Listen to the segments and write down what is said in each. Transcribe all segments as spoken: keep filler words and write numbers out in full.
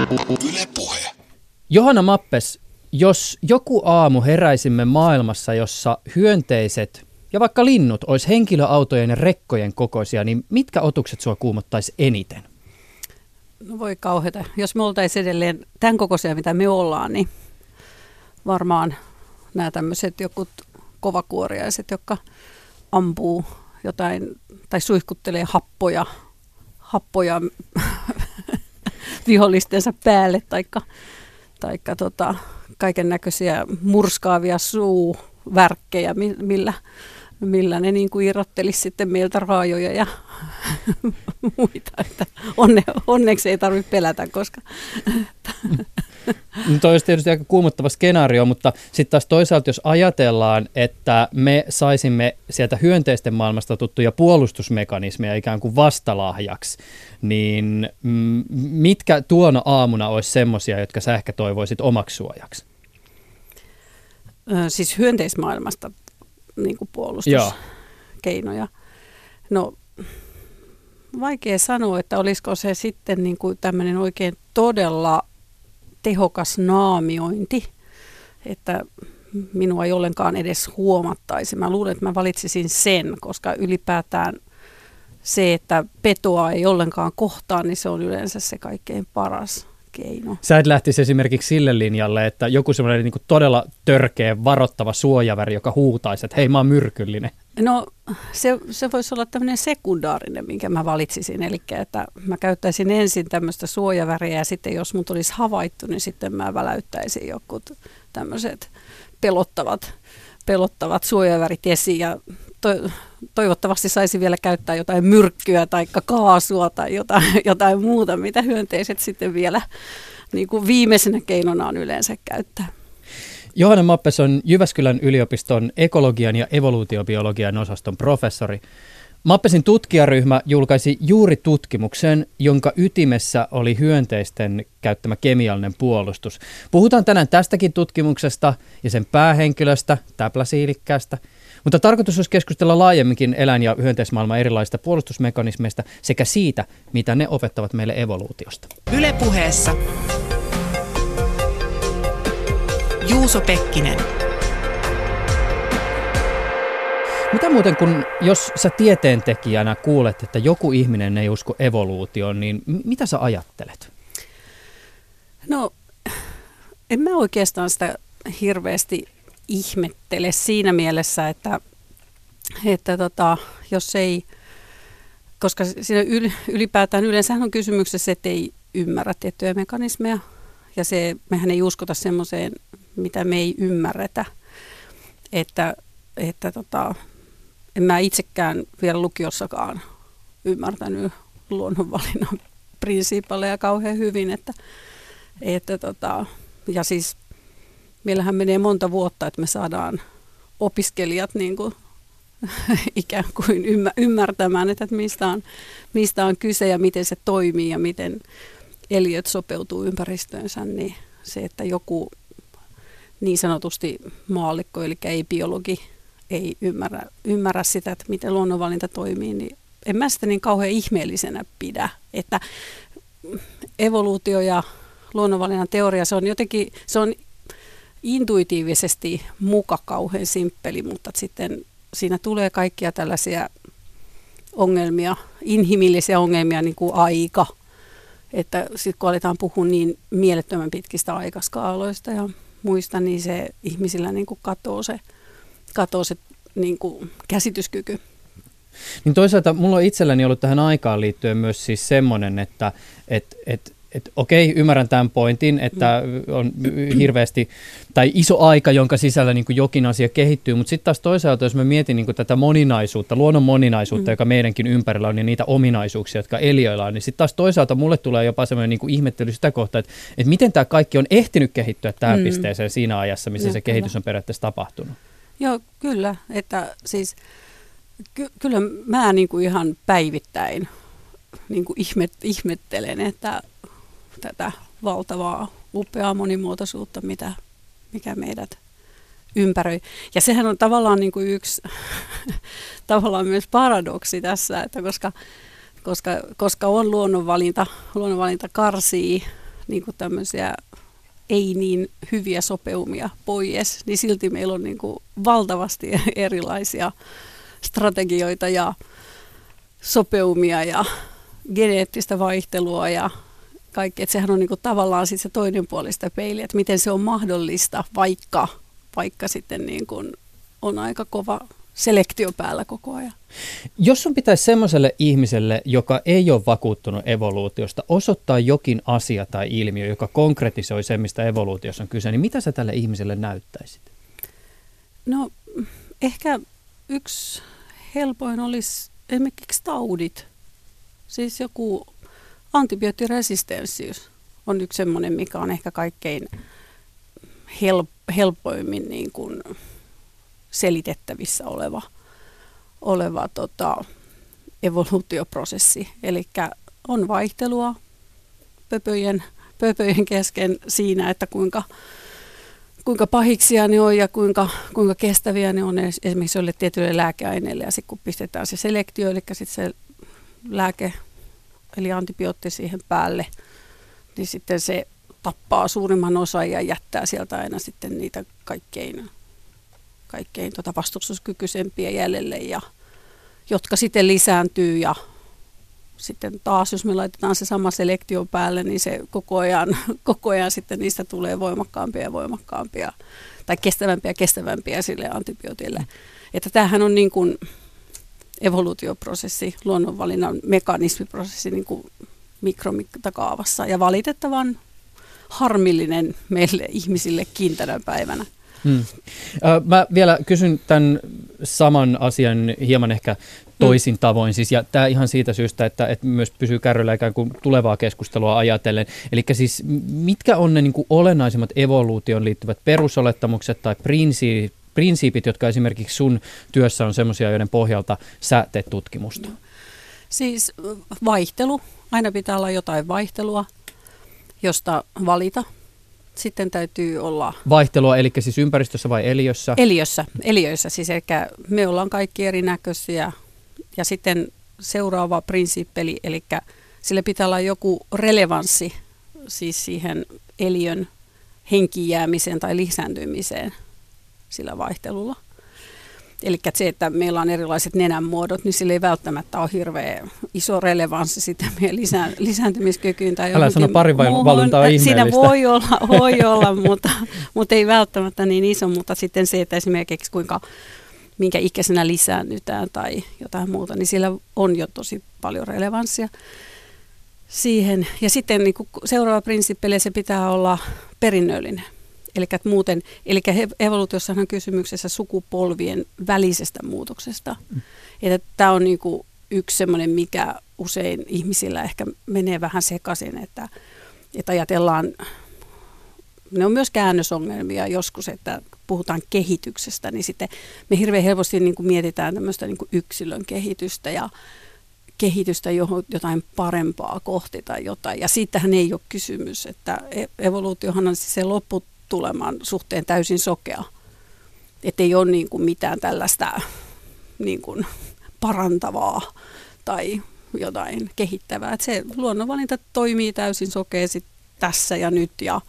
Yle Puhe. Johanna Mappes, jos joku aamu heräisimme maailmassa, jossa hyönteiset ja vaikka linnut olisi henkilöautojen ja rekkojen kokoisia, niin mitkä otukset sua kuumottaisi eniten? No voi kauheata. Jos me oltaisiin edelleen tämän kokoisia, mitä me ollaan, niin varmaan nämä tämmöiset jokut kovakuoriaiset, jotka ampuu jotain tai suihkuttelee happoja, happoja vihollistensa päälle, taikka, taikka tota, kaiken näköisiä murskaavia suuvärkkejä, millä, millä ne niin kuin irrottelisi sitten meiltä raajoja ja muita. Että onne, onneksi ei tarvitse pelätä, koska... No toi olisi tietysti aika kuumottava skenaario, mutta sitten taas toisaalta, jos ajatellaan, että me saisimme sieltä hyönteisten maailmasta tuttuja puolustusmekanismeja ikään kuin vastalahjaksi, niin mitkä tuona aamuna olisi semmoisia, jotka sä ehkä toivoisit omaksi suojaksi? Siis hyönteismaailmasta niin kuin puolustuskeinoja. No vaikea sanoa, että olisiko se sitten niin kuin tämmöinen oikein todella tehokas naamiointi, että minua ei ollenkaan edes huomattaisi. Mä luulen, että mä valitsisin sen, koska ylipäätään se, että petoa ei ollenkaan kohtaa, niin se on yleensä se kaikkein paras keino. Sä et lähtisi esimerkiksi sille linjalle, että joku semmoinen niin kuin todella törkeä, varoittava suojaväri, joka huutaisi, että hei, mä oon myrkyllinen. No se, se voisi olla tämmöinen sekundaarinen, minkä mä valitsisin. Eli että mä käyttäisin ensin tämmöistä suojaväriä ja sitten jos mut olisi havaittu, niin sitten mä väläyttäisin jokut tämmöiset pelottavat, pelottavat suojavärit esiin. Ja to, toivottavasti saisi vielä käyttää jotain myrkkyä tai kaasua tai jotain, jotain muuta, mitä hyönteiset sitten vielä niin kuin viimeisenä keinonaan yleensä käyttää. Johanna Mappes on Jyväskylän yliopiston ekologian ja evoluutiobiologian osaston professori. Mappesin tutkijaryhmä julkaisi juuri tutkimuksen, jonka ytimessä oli hyönteisten käyttämä kemiallinen puolustus. Puhutaan tänään tästäkin tutkimuksesta ja sen päähenkilöstä, täpläsiilikkäästä, mutta tarkoitus olisi keskustella laajemminkin eläin- ja hyönteismaailman erilaisista puolustusmekanismeista sekä siitä, mitä ne opettavat meille evoluutiosta. Yle Puheessa Juuso Pekkinen. Mitä muuten, kun jos sä tieteentekijänä kuulet, että joku ihminen ei usko evoluutioon, niin mitä sä ajattelet? No, en mä oikeastaan sitä hirveästi ihmettele siinä mielessä, että, että tota, jos ei, koska siinä ylipäätään yleensä on kysymyksessä, että ei ymmärrä tiettyjä mekanismeja, ja se, mehän ei uskota semmoiseen, mitä me ei ymmärretä, että, että tota, en mä itsekään vielä lukiossakaan ymmärtänyt luonnonvalinnan prinsiipaleja kauhean hyvin, että, että tota, ja siis meillähän menee monta vuotta, että me saadaan opiskelijat niin kuin, ikään kuin ymmärtämään, että mistä on, mistä on kyse ja miten se toimii ja miten eliöt sopeutuu ympäristöönsä, niin se, että joku niin sanotusti maallikko, eli ei biologi, ei ymmärrä, ymmärrä sitä, että miten luonnonvalinta toimii, niin en mä sitä niin kauhean ihmeellisenä pidä. Että evoluutio ja luonnonvalinnan teoria, se on jotenkin, se on intuitiivisesti muka kauhean simppeli, mutta sitten siinä tulee kaikkia tällaisia ongelmia, inhimillisiä ongelmia, niin kuin aika. Että sitten kun aletaan puhua niin mielettömän pitkistä aikaskaaloista ja muista, niin se ihmisillä niin kuin katoo se, katoo se niin kuin käsityskyky. Niin toisaalta mulla on itselläni ollut tähän aikaan liittyen myös siis semmoinen, että et, et, et, okei, ymmärrän tämän pointin, että on hirveästi tai iso aika, jonka sisällä niin kuin jokin asia kehittyy, mutta sitten taas toisaalta, jos mä mietin niin kuin tätä moninaisuutta, luonnon moninaisuutta, mm. joka meidänkin ympärillä on, ja niitä ominaisuuksia, jotka eliöillä on, niin sitten taas toisaalta mulle tulee jopa semmoinen niin kuin ihmettely sitä kohtaa, että, että miten tämä kaikki on ehtinyt kehittyä tähän mm. pisteeseen siinä ajassa, missä ja se kyllä. kehitys on periaatteessa tapahtunut. Joo, kyllä, että siis ky- kyllä mä niin kuin ihan päivittäin niin kuin ihmet, ihmettelen, että tätä valtavaa, upeaa monimuotoisuutta, mitä, mikä meidät ympäröi. Ja sehän on tavallaan niin kuin yksi tavallaan myös paradoksi tässä, että koska, koska, koska on luonnonvalinta, luonnonvalinta karsii niin kuin tämmöisiä ei niin hyviä sopeumia pois, niin silti meillä on niin kuin valtavasti erilaisia strategioita ja sopeumia ja geneettistä vaihtelua ja kaikki. Että sehän on niin kuin tavallaan sit se toinen puoli sitä peiliä, että miten se on mahdollista, vaikka, vaikka sitten niin kuin on aika kova selektio päällä koko ajan. Jos sun pitäisi semmoiselle ihmiselle, joka ei ole vakuuttunut evoluutiosta, osoittaa jokin asia tai ilmiö, joka konkretisoi sen, mistä evoluutiossa on kyse, niin mitä sä tälle ihmiselle näyttäisit? No ehkä yksi helpoin olisi esimerkiksi taudit. Siis joku antibioottiresistenssiys on yksi semmoinen, mikä on ehkä kaikkein help- helpoimmin niin kuin selitettävissä oleva, oleva tota, evoluutioprosessi. Eli on vaihtelua pöpöjen, pöpöjen kesken siinä, että kuinka, kuinka pahiksia ne on ja kuinka, kuinka kestäviä ne on esimerkiksi jolle tietyille lääkeaineille. Ja sitten kun pistetään se selektio, eli sitten se lääke, eli antibiootti siihen päälle, niin sitten se tappaa suurimman osan ja jättää sieltä aina sitten niitä kaikkein kaikkein tota vastustuskykyisempiä jäljelle, ja, jotka sitten lisääntyy ja sitten taas, jos me laitetaan se sama selektio päälle, niin se koko ajan, koko ajan sitten niistä tulee voimakkaampia ja voimakkaampia tai kestävämpiä ja kestävämpiä sille antibiootille. Että tämähän on niin kuin evoluutioprosessi, luonnonvalinnan mekanismiprosessi niin kuin mikromittakaavassa ja valitettavan harmillinen meille ihmisillekin tänä päivänä. Hmm. Mä vielä kysyn tämän saman asian hieman ehkä toisin tavoin, siis, ja tämä ihan siitä syystä, että, että myös pysyy kärryillä ikään kuin tulevaa keskustelua ajatellen. Eli siis mitkä on ne niin kuin olennaisimmat evoluutioon liittyvät perusolettamukset tai prinsiipit, prinsiipit, jotka esimerkiksi sun työssä on semmoisia, joiden pohjalta sä teet tutkimusta? Siis vaihtelu. Aina pitää olla jotain vaihtelua, josta valita. Sitten täytyy olla... Vaihtelua, eli siis ympäristössä vai eliössä? Eliössä, eliöissä siis, eli me ollaan kaikki erinäköisiä. Ja sitten seuraava prinsiippeli, eli sille pitää olla joku relevanssi siis siihen eliön henkijäämiseen tai lisääntymiseen sillä vaihtelulla. Eli se, että meillä on erilaiset nenänmuodot, niin sillä ei välttämättä ole hirveän iso relevanssi sitten meidän lisään, lisääntymiskykyyn. Tai älä sano parivalvontaa ihmeellistä. Siinä voi olla, voi olla mutta, mutta ei välttämättä niin iso. Mutta sitten se, että esimerkiksi kuinka, minkä ikäisenä lisäännytään tai jotain muuta, niin sillä on jo tosi paljon relevanssia siihen. Ja sitten niin kuin seuraava prinsiippeli, se pitää olla perinnöllinen. Eli muuten, eli evoluutiossahan on kysymyksessä sukupolvien välisestä muutoksesta. Mm. Että tämä on niinku yksi semmoinen, mikä usein ihmisillä ehkä menee vähän sekaisin, että, että ajatellaan, ne on myös käännösongelmia joskus, että puhutaan kehityksestä, niin sitten me hirveän helposti niinku mietitään tämmöistä niinku yksilön kehitystä ja kehitystä johon jotain parempaa kohti tai jotain. Ja siitähän ei ole kysymys, että evoluutiohan on siis se loppu tuleman suhteen täysin sokea. Että ei ole niin kuin mitään tällaista niin kuin parantavaa tai jotain kehittävää. Että se luonnonvalinta toimii täysin sokeasti tässä ja nyt ja,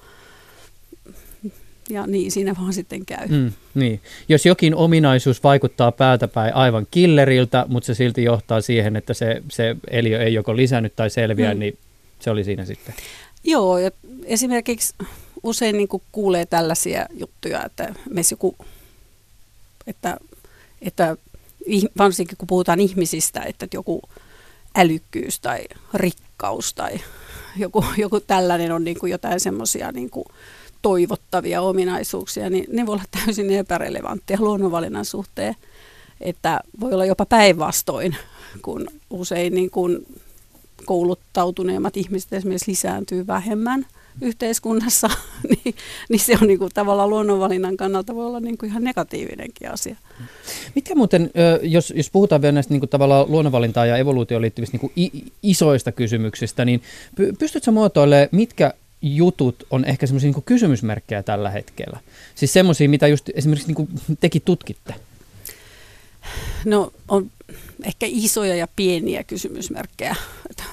ja niin siinä vaan sitten käy. Mm, niin. Jos jokin ominaisuus vaikuttaa päältäpäin aivan killeriltä, mutta se silti johtaa siihen, että se, se eliö ei joko lisännyt tai selviä, mm. niin se oli siinä sitten. Joo, ja esimerkiksi usein niin kuin kuulee tällaisia juttuja, että meissä joku, että, että varsinkin kun puhutaan ihmisistä, että joku älykkyys tai rikkaus tai joku, joku tällainen on niin kuin jotain semmoisia niin kuin toivottavia ominaisuuksia, niin ne voi olla täysin epärelevantteja luonnonvalinnan suhteen, että voi olla jopa päinvastoin, kun usein niin kuin kouluttautuneemmat ihmiset esimerkiksi lisääntyy vähemmän yhteiskunnassa, niin, niin se on niin kuin tavallaan luonnonvalinnan kannalta voi olla niin kuin ihan negatiivinenkin asia. Mitkä muuten, jos, jos puhutaan vielä näistä niin kuin tavallaan luonnonvalintaan ja evoluutioon liittyvistä niin kuin isoista kysymyksistä, niin pystytkö muotoilemaan, mitkä jutut on ehkä semmoisia niin kuin kysymysmerkkejä tällä hetkellä? Siis semmoisia, mitä just esimerkiksi niin kuin tekin tutkitte. No on ehkä isoja ja pieniä kysymysmerkkejä.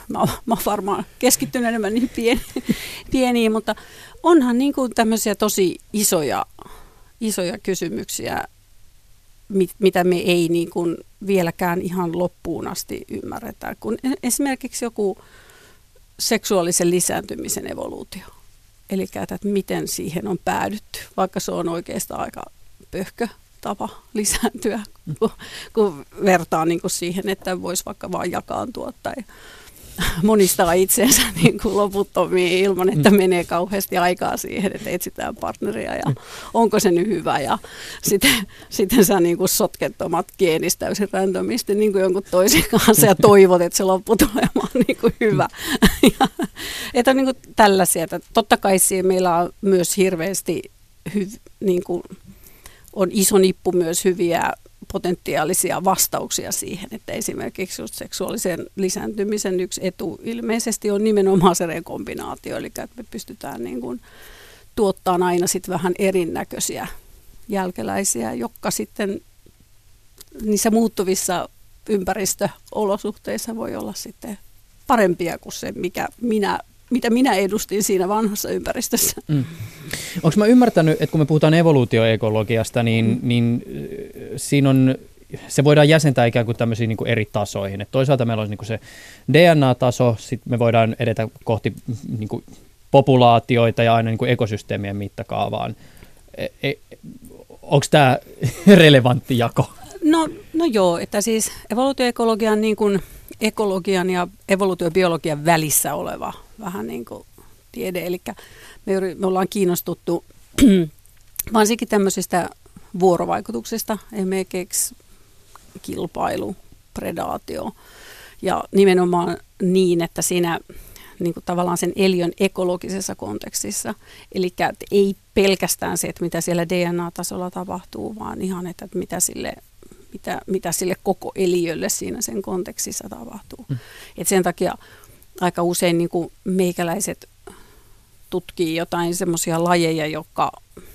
mä, mä oon varmaan keskittynyt enemmän niin pieni, pieniin, mutta onhan niin kuin tämmöisiä tosi isoja, isoja kysymyksiä, mit, mitä me ei niin kuin vieläkään ihan loppuun asti ymmärretä. Kun esimerkiksi joku seksuaalisen lisääntymisen evoluutio, eli että miten siihen on päädytty, vaikka se on oikeastaan aika pöhkö tapa lisääntyä, kun, kun vertaa niin kuin siihen, että voisi vaikka vaan jakaantua tai monistaa itseensä niin kuin loputtomiin ilman, että menee kauheasti aikaa siihen, että etsitään partneria ja onko se nyt hyvä. Ja sitten, sitten sä niin kuin sotket omat geenistä täysin randomisti niin kuin jonkun toisen kanssa ja toivot, että se lopputulema on niin kuin hyvä. Ja, että on niin kuin tällaisia. Että totta kai siinä meillä on myös hirveästi hyv, niin kuin on iso nippu myös hyviä potentiaalisia vastauksia siihen, että esimerkiksi just seksuaalisen lisääntymisen yksi etu ilmeisesti on nimenomaan se rekombinaatio, eli että me pystytään niin kuin tuottamaan aina sit vähän erinäköisiä jälkeläisiä, jotka sitten niissä muuttuvissa ympäristöolosuhteissa voi olla sitten parempia kuin se, mikä minä mitä minä edustin siinä vanhassa ympäristössä. Mm. Onko mä ymmärtänyt, että kun me puhutaan evoluutioekologiasta, niin, mm. niin siinä on, se voidaan jäsentää ikään kuin tämmöisiin niin kuin eri tasoihin. Et toisaalta meillä on niin kuin se D N A-taso, sitten me voidaan edetä kohti niin kuin populaatioita ja aina niin kuin ekosysteemien mittakaavaan. E, e, onko tämä relevantti jako? No, no joo, että siis evoluutioekologian niin kuin ekologian ja evoluutiobiologian välissä oleva vähän niin kuin tiede. Eli me, me ollaan kiinnostuttu varsinkin tämmöisistä vuorovaikutuksista, esimerkiksi kilpailu, predaatio ja nimenomaan niin, että siinä niin kuin tavallaan sen eliön ekologisessa kontekstissa, eli ei pelkästään se, että mitä siellä D N A-tasolla tapahtuu, vaan ihan, että mitä sille Mitä, mitä sille koko eliölle siinä sen kontekstissa tapahtuu. Mm. Et sen takia aika usein niin kuin meikäläiset tutkii jotain semmoisia lajeja, jotka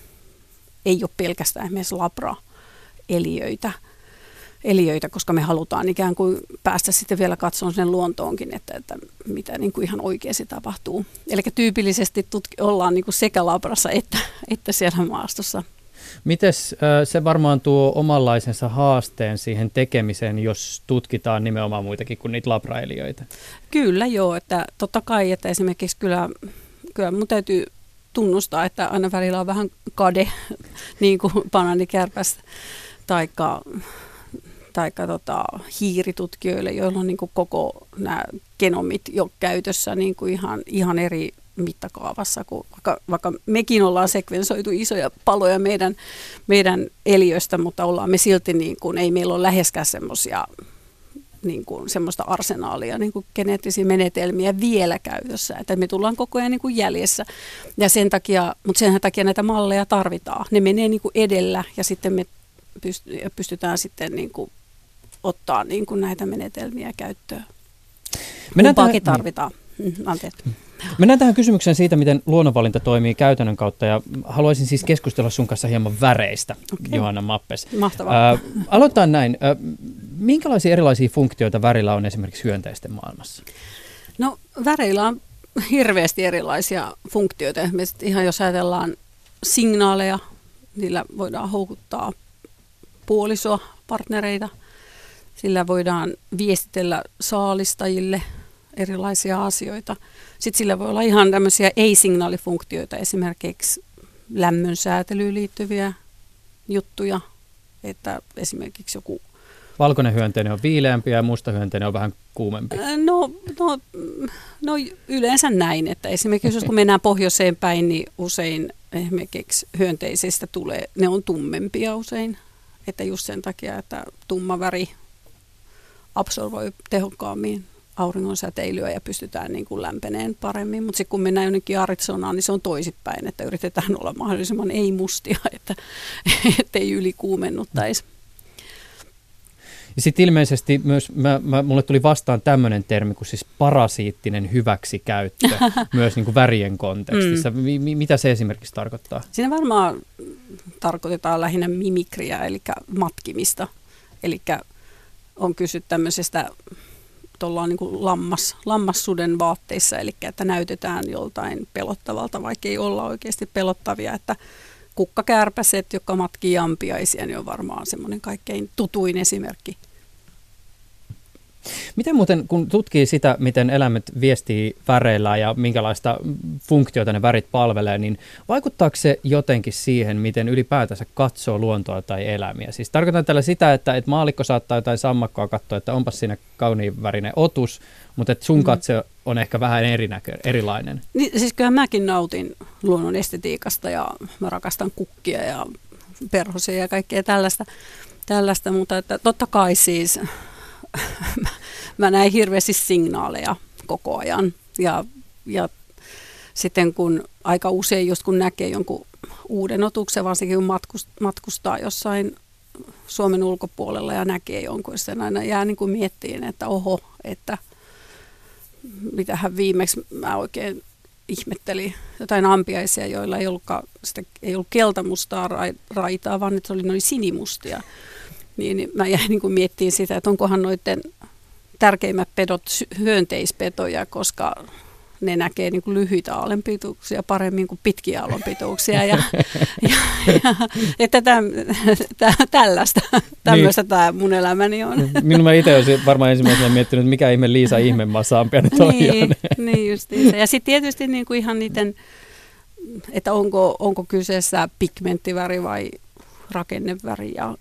ei ole pelkästään esimerkiksi labra-eliöitä, eliöitä, koska me halutaan ikään kuin päästä sitten vielä katsomaan sen luontoonkin, että, että mitä niin kuin ihan oikeasti tapahtuu. Eli tyypillisesti tutki, ollaan niin kuin sekä labrassa että, että siellä maastossa. Mites se varmaan tuo omanlaisensa haasteen siihen tekemiseen, jos tutkitaan nimenomaan muitakin kuin niitä labraeliöitä? Kyllä joo, että totta kai, että esimerkiksi kyllä, kyllä mun täytyy tunnustaa, että aina välillä on vähän kade, niin kuin banaanikärpästä, taikka, taikka tota, hiiritutkijoille, joilla on niin kuin koko nämä genomit jo käytössä niin kuin ihan, ihan eri mittakaavassa, kun vaikka, vaikka mekin ollaan sekvensoitu isoja paloja meidän, meidän eliöstä, mutta ollaan me silti, niin kuin, ei meillä ole läheskään semmoisia, niin kuin, semmoista arsenaalia, niin kuin geneettisiä menetelmiä vielä käytössä, että me tullaan koko ajan niin kuin jäljessä, ja sen takia, mutta sen takia näitä malleja tarvitaan, ne menee niin kuin edellä, ja sitten me pystytään sitten niin kuin ottaa niin kuin näitä menetelmiä käyttöön. Kumpaakin tarvitaan. Anteeksi. Mennään tähän kysymykseen siitä, miten luonnonvalinta toimii käytännön kautta, ja haluaisin siis keskustella sun kanssa hieman väreistä, okay. Johanna Mappes. Mahtavaa. Äh, aloitetaan näin. Äh, minkälaisia erilaisia funktioita värillä on esimerkiksi hyönteisten maailmassa? No väreillä on hirveästi erilaisia funktioita. Esimerkiksi ihan jos ajatellaan signaaleja, niillä voidaan houkuttaa puolisoa, partnereita. Sillä voidaan viestitellä saalistajille erilaisia asioita. Sitten sillä voi olla ihan tämmöisiä ei-signaalifunktioita, esimerkiksi lämmön säätelyyn liittyviä juttuja, että esimerkiksi joku... Valkoinen hyönteinen on viileämpi ja musta hyönteinen on vähän kuumempi. No, no, no yleensä näin, että esimerkiksi jos kun mennään pohjoiseen päin, niin usein esimerkiksi hyönteisistä tulee, ne on tummempia usein, että just sen takia, että tumma väri absorboi tehokkaammin auringon säteilyä ja pystytään niin kuin lämpeneen paremmin, mutta sitten kun mennään jonnekin Arizonaan, niin se on toisinpäin, että yritetään olla mahdollisimman ei-mustia, että ei ylikuumennuttaisi. Ja sitten ilmeisesti myös, mä, mä, mulle tuli vastaan tämmöinen termi kuin siis parasiittinen hyväksikäyttö, myös niin kuin värien kontekstissa. Mm. M- mitä se esimerkiksi tarkoittaa? Siinä varmaan tarkoitetaan lähinnä mimikriä, eli matkimista, eli on kysytty tämmöisestä tuolla niin kuin lammas, lammassuden vaatteissa, eli että näytetään joltain pelottavalta, vaikka ei olla oikeasti pelottavia, että kukkakärpäset, jotka matkii ampiaisia, niin on varmaan semmoinen kaikkein tutuin esimerkki. Miten muuten, kun tutkii sitä, miten eläimet viestii väreillä ja minkälaista funktiota ne värit palvelee, niin vaikuttaako se jotenkin siihen, miten ylipäätänsä katsoo luontoa tai eläimiä? Siis tarkoitan tällä sitä, että, että maallikko saattaa jotain sammakkoa katsoa, että onpas siinä kauniin värinen otus, mutta että sun katse on ehkä vähän erinäkö, erilainen. Niin, siis kyllä mäkin nautin luonnon estetiikasta ja mä rakastan kukkia ja perhosia ja kaikkea tällaista, tällaista mutta että totta kai siis mä näin hirveästi signaaleja koko ajan ja, ja sitten kun aika usein just kun näkee jonkun uuden otuksen, varsinkin kun matkustaa jossain Suomen ulkopuolella ja näkee jonkun, sen aina jää niin kuin miettiin, että oho, että mitähän viimeksi mä oikein ihmettelin jotain ampiaisia, joilla ei, sitä, ei ollut keltamustaa raitaa, vaan että se oli, ne oli sinimustia. Niin, niin mä jäin niin kuin miettimään sitä, että onkohan noiden tärkeimmät pedot hyönteispetoja, koska ne näkee niin kuin lyhyitä aallonpituuksia paremmin kuin pitkiä aallonpituuksia. Ja, ja, ja, että täm, tä, tällaista, tämmöistä niin. Tämä mun elämäni on. Minun mä itse olisin varmaan ensimmäisenä miettinyt, että mikä ihme Liisa ihmemassaampia nyt on. Niin, niin justiinsa. Ja sitten tietysti niin kuin ihan niiden, että onko, onko kyseessä pigmenttiväri vai rakenneväri ja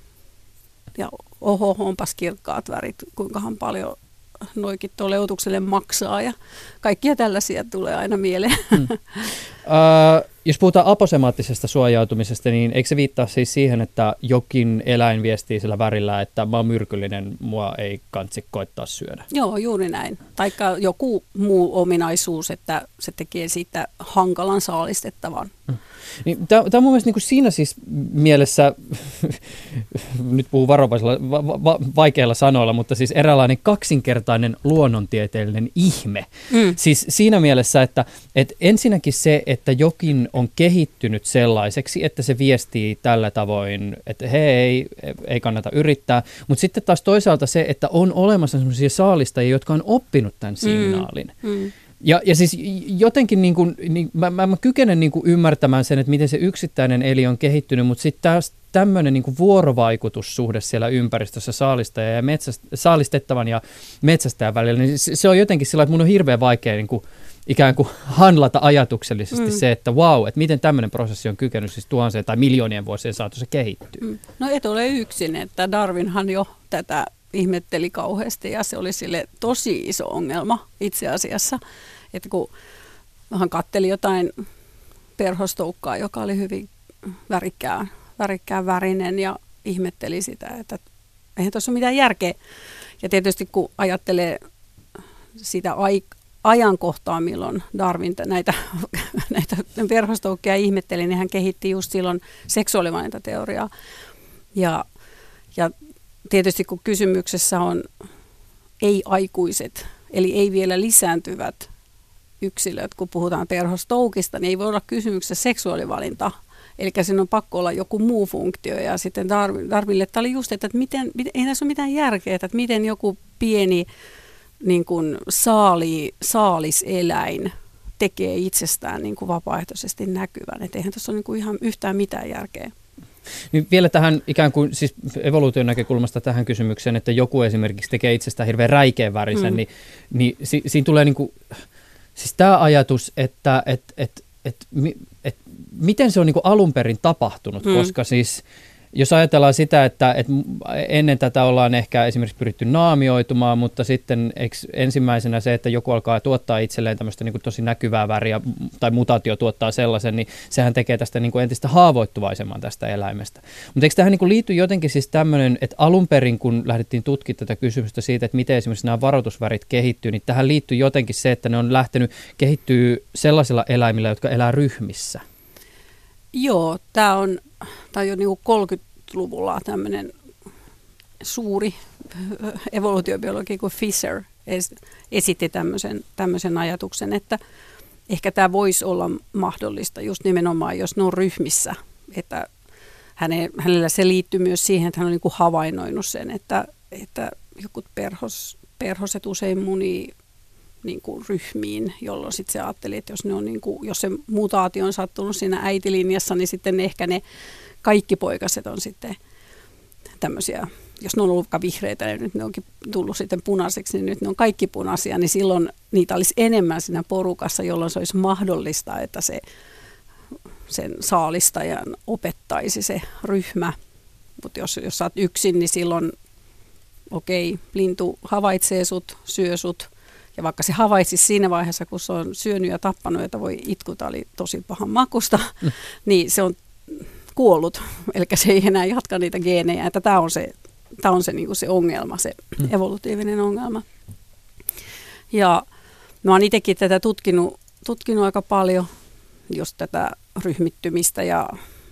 Ja oho, onpas kirkkaat värit, kuinkahan paljon noikin tuolle otukselle maksaa ja kaikkia tällaisia tulee aina mieleen. Hmm. Uh, jos puhutaan aposemaattisesta suojautumisesta, niin eikö se viittaa siis siihen, että jokin eläin viestii sillä värillä, että mä oon myrkyllinen, mua ei kansi koittaa syödä? Joo, juuri näin. Taikka joku muu ominaisuus, että se tekee siitä hankalan saalistettavan. Hmm. Niin, tämä on mun mielestä niin kuin siinä siis mielessä, nyt puhun varovaisella, va, va, vaikeilla sanoilla, mutta siis eräänlainen kaksinkertainen luonnontieteellinen ihme. Mm. Siis siinä mielessä, että, että ensinnäkin se, että jokin on kehittynyt sellaiseksi, että se viestii tällä tavoin, että hei, ei kannata yrittää, mutta sitten taas toisaalta se, että on olemassa sellaisia saalistajia, jotka on oppinut tämän signaalin. Mm. Mm. Ja, ja siis jotenkin niin kuin, niin mä, mä, mä kykenen niin kuin ymmärtämään sen, että miten se yksittäinen eli on kehittynyt, mutta sitten taas tämmöinen niin kuin vuorovaikutussuhde siellä ympäristössä saalistaja ja metsäst, saalistettavan ja metsästäjän välillä, niin se, se on jotenkin sillä, että mun on hirveän vaikea niin kuin, ikään kuin handlata ajatuksellisesti mm. se, että wow, että miten tämmöinen prosessi on kykenyt siis tuhansien tai miljoonien vuosien saatossa kehittyy. Mm. No et ole yksin, että Darwinhan jo tätä ihmetteli kauheasti ja se oli sille tosi iso ongelma itse asiassa, että kun hän katteli jotain perhostoukkaa, joka oli hyvin värikkään, värikkään värinen ja ihmetteli sitä, että eihän tuossa ole mitään järkeä. Ja tietysti kun ajattelee sitä ai- ajankohtaa, milloin Darwin näitä, näitä perhostoukkia ihmetteli, niin hän kehitti just silloin seksuaalivalintateoriaa. Ja, ja tietysti kun kysymyksessä on ei-aikuiset, eli ei vielä lisääntyvät yksilöt, kun puhutaan perhostoukista, niin ei voi olla kysymyksessä seksuaalivalinta. Eli siinä on pakko olla joku muu funktio. Ja sitten Darwin, Darwinille tämä oli just, että miten, ei tässä ole mitään järkeä, että miten joku pieni niin kuin saali, saaliseläin tekee itsestään niin kuin vapaaehtoisesti näkyvän. Että eihän tässä ole niin kuin ihan yhtään mitään järkeä. Niin vielä tähän ikään kuin siis evoluution näkökulmasta tähän kysymykseen, että joku esimerkiksi tekee itsestään hirveän räikeän värisen, mm. niin, niin si, siinä tulee niin kuin, siis tämä ajatus, että et, et, et, et, et, miten se on niin kuin alun perin tapahtunut, mm. koska siis jos ajatellaan sitä, että, että ennen tätä ollaan ehkä esimerkiksi pyritty naamioitumaan, mutta sitten ensimmäisenä se, että joku alkaa tuottaa itselleen tämmöistä niin kuin tosi näkyvää väriä tai mutaatio tuottaa sellaisen, niin sehän tekee tästä niin kuin entistä haavoittuvaisemman tästä eläimestä. Mutta eikö tähän niin kuin liity jotenkin siis tämmöinen, että alun perin kun lähdettiin tutkimaan tätä kysymystä siitä, että miten esimerkiksi nämä varoitusvärit kehittyy, niin tähän liittyy jotenkin se, että ne on lähtenyt kehittyy sellaisilla eläimillä, jotka elää ryhmissä. Joo, tämä on, tämä on jo niin kuin kolmekymmentäluvulla tämmöinen suuri evoluutiobiologi kuin Fisher esitti tämmöisen, tämmöisen ajatuksen, että ehkä tämä voisi olla mahdollista just nimenomaan, jos ne on ryhmissä. Että häne, hänellä se liittyy myös siihen, että hän on niin kuin havainnoinut sen, että, että joku perhos, perhoset usein munii niin kuin ryhmiin, jolloin sitten se ajatteli, että jos, ne on niin kuin, jos se mutaatio on sattunut siinä äitilinjassa, niin sitten ehkä ne kaikki poikaset on sitten tämmöisiä, jos ne on ollutkaan vihreitä ja nyt ne onkin tullut sitten punaiseksi, niin nyt ne on kaikki punaisia, niin silloin niitä olisi enemmän siinä porukassa, jolloin se olisi mahdollista, että se sen saalistajan opettaisi se ryhmä. Mutta jos, jos sä oot yksin, niin silloin okei, lintu havaitsee sut, syö sut. Ja vaikka se havaitsisi siinä vaiheessa, kun se on syönyt ja tappanut, että voi itkuta, oli tosi pahan makusta, mm. niin se on kuollut. Eli se ei enää jatka niitä geenejä. Että tämä on se, tää on se, niinku se ongelma, se mm. evolutiivinen ongelma. Ja mä oon itsekin tätä tutkinut, tutkinut aika paljon, just tätä ryhmittymistä ja,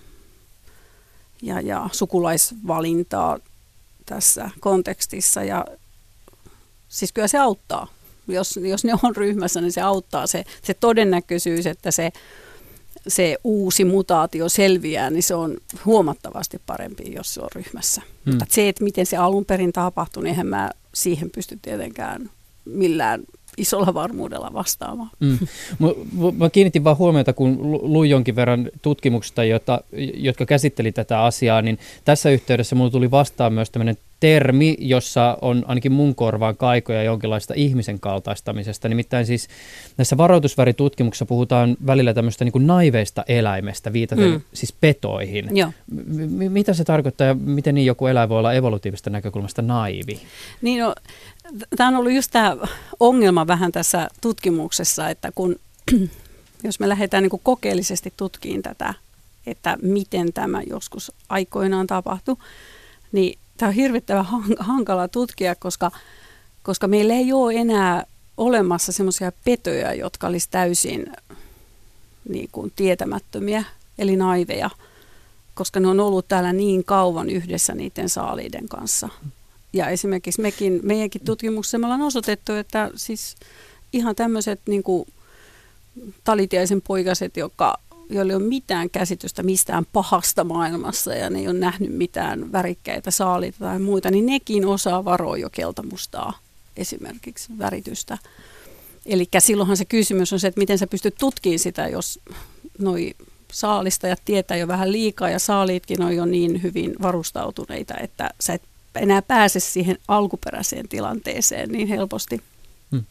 ja, ja sukulaisvalintaa tässä kontekstissa. Ja siis kyllä se auttaa. Jos, jos ne on ryhmässä, niin se auttaa. Se, se todennäköisyys, että se, se uusi mutaatio selviää, niin se on huomattavasti parempi, jos se on ryhmässä. Hmm. Mutta se, että miten se alun perin tapahtui, niin eihän mä siihen pysty tietenkään millään isolla varmuudella vastaamaan. Mm. Mä kiinnitin vaan huomiota, kun luin jonkin verran tutkimuksista, jota, jotka käsitteli tätä asiaa, niin tässä yhteydessä mulle tuli vastaan myös tämmöinen termi, jossa on ainakin mun korvaan kaikoja jonkinlaista ihmisen kaltaistamisesta. Nimittäin siis näissä varoitusväritutkimuksissa puhutaan välillä tämmöistä niin kuin naiveista eläimestä, viitaten mm. siis petoihin. M- mitä se tarkoittaa ja miten niin joku eläin voi olla evolutiivisesta näkökulmasta naivi? Niin no, tämä on ollut just tämä ongelma vähän tässä tutkimuksessa, että kun jos me lähdetään niin kuin kokeellisesti tutkimaan tätä, että miten tämä joskus aikoinaan tapahtui, niin tämä on hirvittävän hankala tutkia, koska, koska meillä ei ole enää olemassa semmoisia petoja, jotka olisi täysin niin kuin tietämättömiä, eli naiveja, koska ne on ollut täällä niin kauan yhdessä niiden saaliiden kanssa. Ja esimerkiksi mekin, meidänkin tutkimuksessa me ollaan osoitettu, että siis ihan tämmöiset niin kuin talitiaisen poikaset, jotka, joilla ei ole mitään käsitystä mistään pahasta maailmassa ja ne ei ole nähnyt mitään värikkäitä saaliita tai muita, niin nekin osaa varoa jo keltamustaa esimerkiksi väritystä. Eli silloinhan se kysymys on se, että miten sä pystyt tutkimaan sitä, jos noi saalistajat tietää jo vähän liikaa ja saaliitkin on jo niin hyvin varustautuneita, että sä et enää pääse siihen alkuperäiseen tilanteeseen niin helposti. Hmm.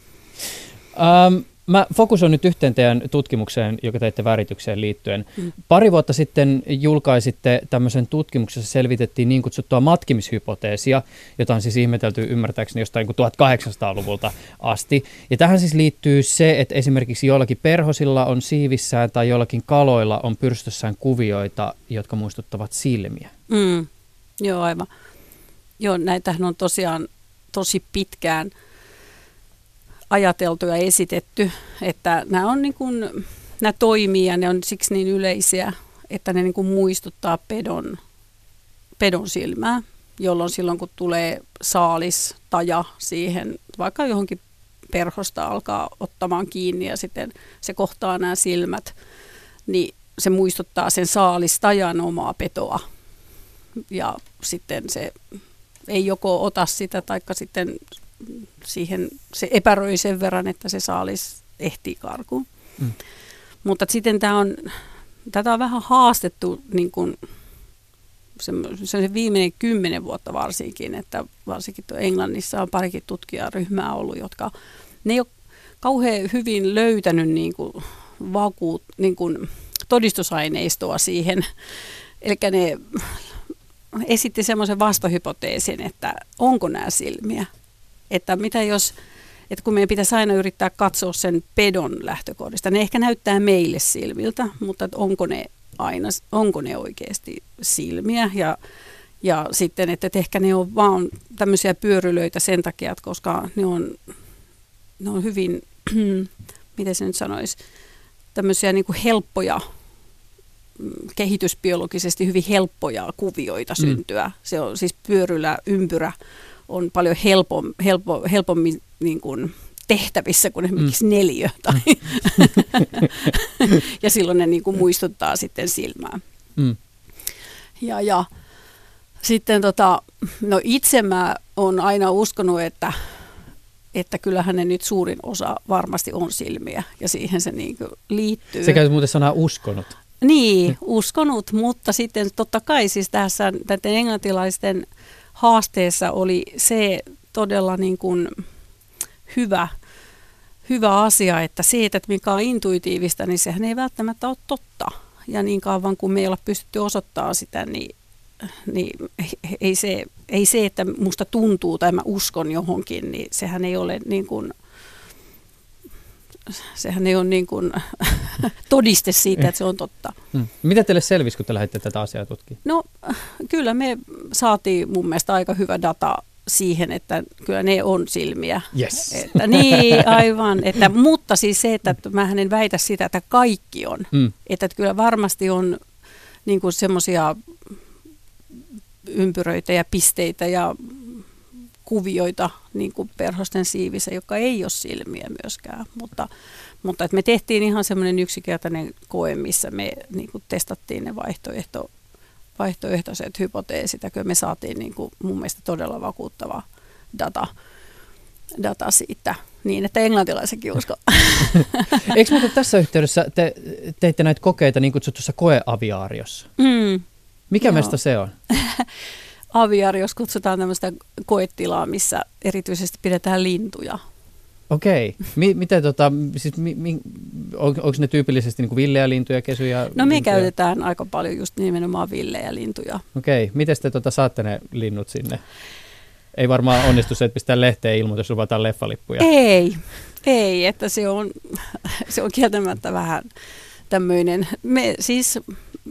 Um. Mä fokusoin nyt yhteen teidän tutkimukseen, joka teitte väritykseen liittyen. Mm. Pari vuotta sitten julkaisitte tämmöisen tutkimuksen, jossa selvitettiin niin kutsuttua matkimishypoteesia, jota on siis ihmetelty ymmärtääkseni jostain tuhatkahdeksansataaluvulta asti. Ja tähän siis liittyy se, että esimerkiksi joillakin perhosilla on siivissään tai joillakin kaloilla on pyrstössään kuvioita, jotka muistuttavat silmiä. Mm. Joo, aivan. Joo, näitähän on tosiaan tosi pitkään ajateltu ja esitetty, että nämä, on niin kuin, nämä toimii ja ne on siksi niin yleisiä, että ne niin kuin muistuttaa pedon, pedon silmää, jolloin silloin kun tulee saalis, taja siihen, vaikka johonkin perhosta alkaa ottamaan kiinni ja sitten se kohtaa nämä silmät, niin se muistuttaa sen saalistajan omaa petoa ja sitten se ei joko ota sitä taikka sitten siihen se epäröi sen verran, että se saalis ehtii karkuun. Mm. Mutta sitten tämä on, tätä on vähän haastettu niin kuin se, se viimeinen kymmenen vuotta varsinkin, että varsinkin Englannissa on parikin tutkijaryhmää ollut, jotka ne ei ole kauhean hyvin löytänyt niin kuin vakuut, niin kuin todistusaineistoa siihen. Eli ne esitti semmoisen vastahypoteesin, että onko nämä silmiä. Että mitä jos, että kun meidän pitäisi aina yrittää katsoa sen pedon lähtökohdista, ne ehkä näyttää meille silmiltä, mutta että onko ne aina, onko ne oikeasti silmiä ja, ja sitten, että, että ehkä ne on vaan tämmöisiä pyörylöitä sen takia, että koska ne on, ne on hyvin, miten se nyt sanoisi, tämmöisiä niin kuin helppoja, kehitysbiologisesti hyvin helppoja kuvioita syntyä. Mm. Se on siis pyörylä, ympyrä on paljon helpom, helpo, helpommin niin kuin tehtävissä kuin esimerkiksi mm. neliö. Tai ja silloin ne niin kuin muistuttaa sitten silmää. Mm. Ja, ja sitten tota, no itse mä oon aina uskonut, että, että kyllähän ne nyt suurin osa varmasti on silmiä ja siihen se niin kuin liittyy. Se käyt muuten sanaa uskonut. Niin, uskonut, mutta sitten totta kai siis tässä näiden englantilaisten haasteessa oli se todella niin kuin hyvä, hyvä asia, että se, että mikä on intuitiivista, niin sehän ei välttämättä ole totta. Ja niin kauan kuin me ei olla pystytty osoittamaan sitä, niin, niin ei, se, ei se, että musta tuntuu tai mä uskon johonkin, niin sehän ei ole niin kuin, sehän ei ole niin kuin todiste siitä, että se on totta. Hmm. Mitä teille selvisi, kun te lähditte tätä asiaa tutkimaan? No kyllä me saatiin mun mielestä aika hyvä data siihen, että kyllä ne on silmiä. Yes. Että, niin, aivan. Että, mutta siis se, että mä en väitä sitä, että kaikki on. Mm. Että, että kyllä varmasti on niin kuin semmoisia ympyröitä ja pisteitä ja kuvioita niin kuin perhosten siivissä, joka ei ole silmiä myöskään. Mutta, mutta että me tehtiin ihan semmoinen yksinkertainen koe, missä me niin kuin testattiin ne vaihtoehto vaihtoehtoiset hypoteesit, ja kyllä me saatiin niin kuin mun mielestä todella vakuuttava data, data siitä, niin että englantilaisenkin usko. Eikö muuten tässä yhteydessä te teitte näitä kokeita niin kutsutussa koeaviaariossa? Mm. Mikä meistä se on? Aviaarios kutsutaan tämmöistä koetilaa, missä erityisesti pidetään lintuja. Okei. Mi- miten tota, siis mi- mi- on, onko ne tyypillisesti niin kuin villejä lintuja, kesyjä? No me lintuja? käytetään aika paljon just nimenomaan villejä lintuja. Okei. Miten te tota, saatte ne linnut sinne? Ei varmaan onnistu se, että pistää lehteen ilmoitus, luvataan leffalippuja. Ei, ei, että se on, se on kieltämättä vähän tämmöinen. Me siis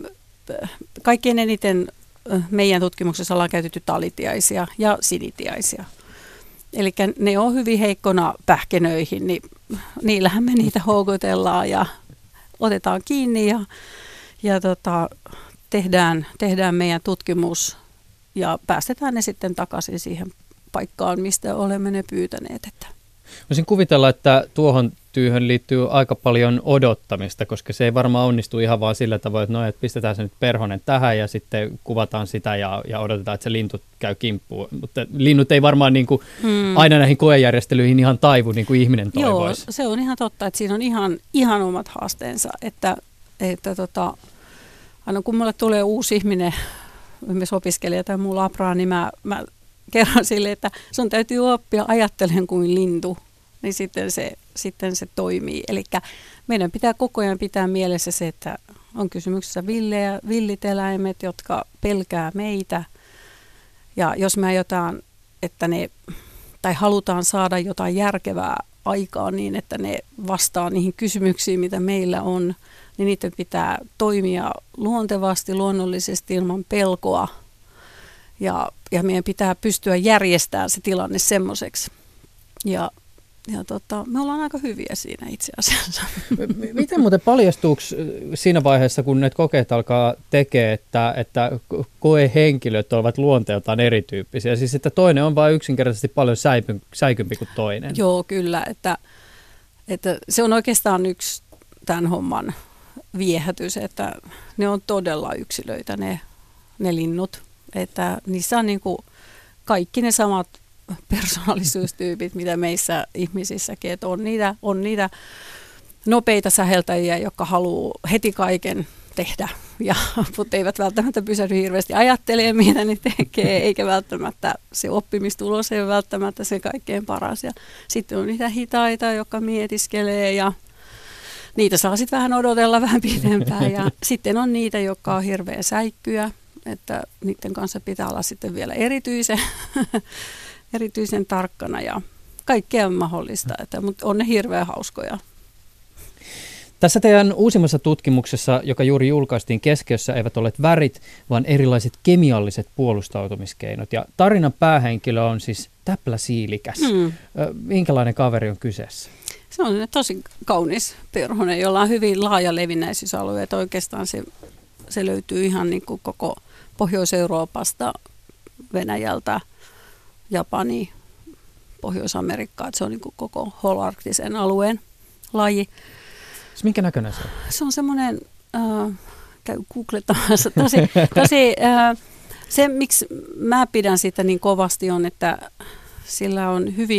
kaikkein eniten meidän tutkimuksessa ollaan käytetty talitiaisia ja sinitiaisia. Eli ne on hyvin heikkona pähkenöihin, niin niillähän me niitä houkutellaan ja otetaan kiinni ja, ja tota, tehdään, tehdään meidän tutkimus ja päästetään ne sitten takaisin siihen paikkaan, mistä olemme ne pyytäneet. Että. Voisin kuvitella, että tuohon työhön liittyy aika paljon odottamista, koska se ei varmaan onnistu ihan vaan sillä tavoin, että, no, että pistetään se nyt perhonen tähän ja sitten kuvataan sitä ja, ja odotetaan, että se lintu käy kimppuun. Mutta linnut ei varmaan niin kuin hmm. aina näihin koejärjestelyihin ihan taivu, niin kuin ihminen toivoisi. Joo, se on ihan totta, että siinä on ihan, ihan omat haasteensa, että, että tota, aina kun mulle tulee uusi ihminen, esimerkiksi opiskelija tai muu labraa, niin mä, mä kerron sille, että sun täytyy oppia ajattelemaan kuin lintu, niin sitten se, sitten se toimii. Eli meidän pitää koko ajan pitää mielessä se, että on kysymyksessä villejä, villit eläimet, jotka pelkää meitä. Ja jos me aiotaan, että ne, tai halutaan saada jotain järkevää aikaa niin, että ne vastaa niihin kysymyksiin, mitä meillä on, niin niiden pitää toimia luontevasti, luonnollisesti ilman pelkoa. Ja, ja meidän pitää pystyä järjestämään se tilanne semmoiseksi. Ja, ja tota, me ollaan aika hyviä siinä itse asiassa. Miten muuten paljastuuko siinä vaiheessa, kun ne kokeet alkaa tekemään, että, että koehenkilöt ovat luonteeltaan erityyppisiä? Siis että toinen on vain yksinkertaisesti paljon säipy, säikympi kuin toinen. Joo, kyllä. Että, että se on oikeastaan yksi tämän homman viehätys, että ne on todella yksilöitä ne, ne linnut. Että niissä on niin kuin kaikki ne samat persoonallisuustyypit, mitä meissä ihmisissäkin, että on niitä, on niitä nopeita säheltäjiä, jotka haluaa heti kaiken tehdä, ja, mutta eivät välttämättä pysähdy hirveästi ajattelemaan, mitä ne tekee, eikä välttämättä se oppimistulos ei ole välttämättä se kaikkein paras. Ja sitten on niitä hitaita, jotka mietiskelee, ja niitä saa sitten vähän odotella vähän pidempään, ja sitten on niitä, jotka on hirveän säikkyjä, että niiden kanssa pitää olla sitten vielä erityisen, erityisen tarkkana ja kaikkea on mahdollista, että, mutta on ne hirveän hauskoja. Tässä teidän uusimmassa tutkimuksessa, joka juuri julkaistiin, keskiössä eivät ole värit, vaan erilaiset kemialliset puolustautumiskeinot. Ja tarinan päähenkilö on siis täpläsiilikäs. Hmm. Minkälainen kaveri on kyseessä? Se on tosi kaunis perhonen, jolla on hyvin laaja levinnäisyysalue, että oikeastaan se, se löytyy ihan niin kuin koko Pohjois-Euroopasta, Venäjältä, Japani, Pohjois-Amerikkaa, että se on niin kuin koko holarktisen alueen laji. Minkä näköinen se on? Se on semmoinen, äh, käy googlettamassa, tosi, tosi äh, se miksi mä pidän sitä niin kovasti on, että sillä on hyvin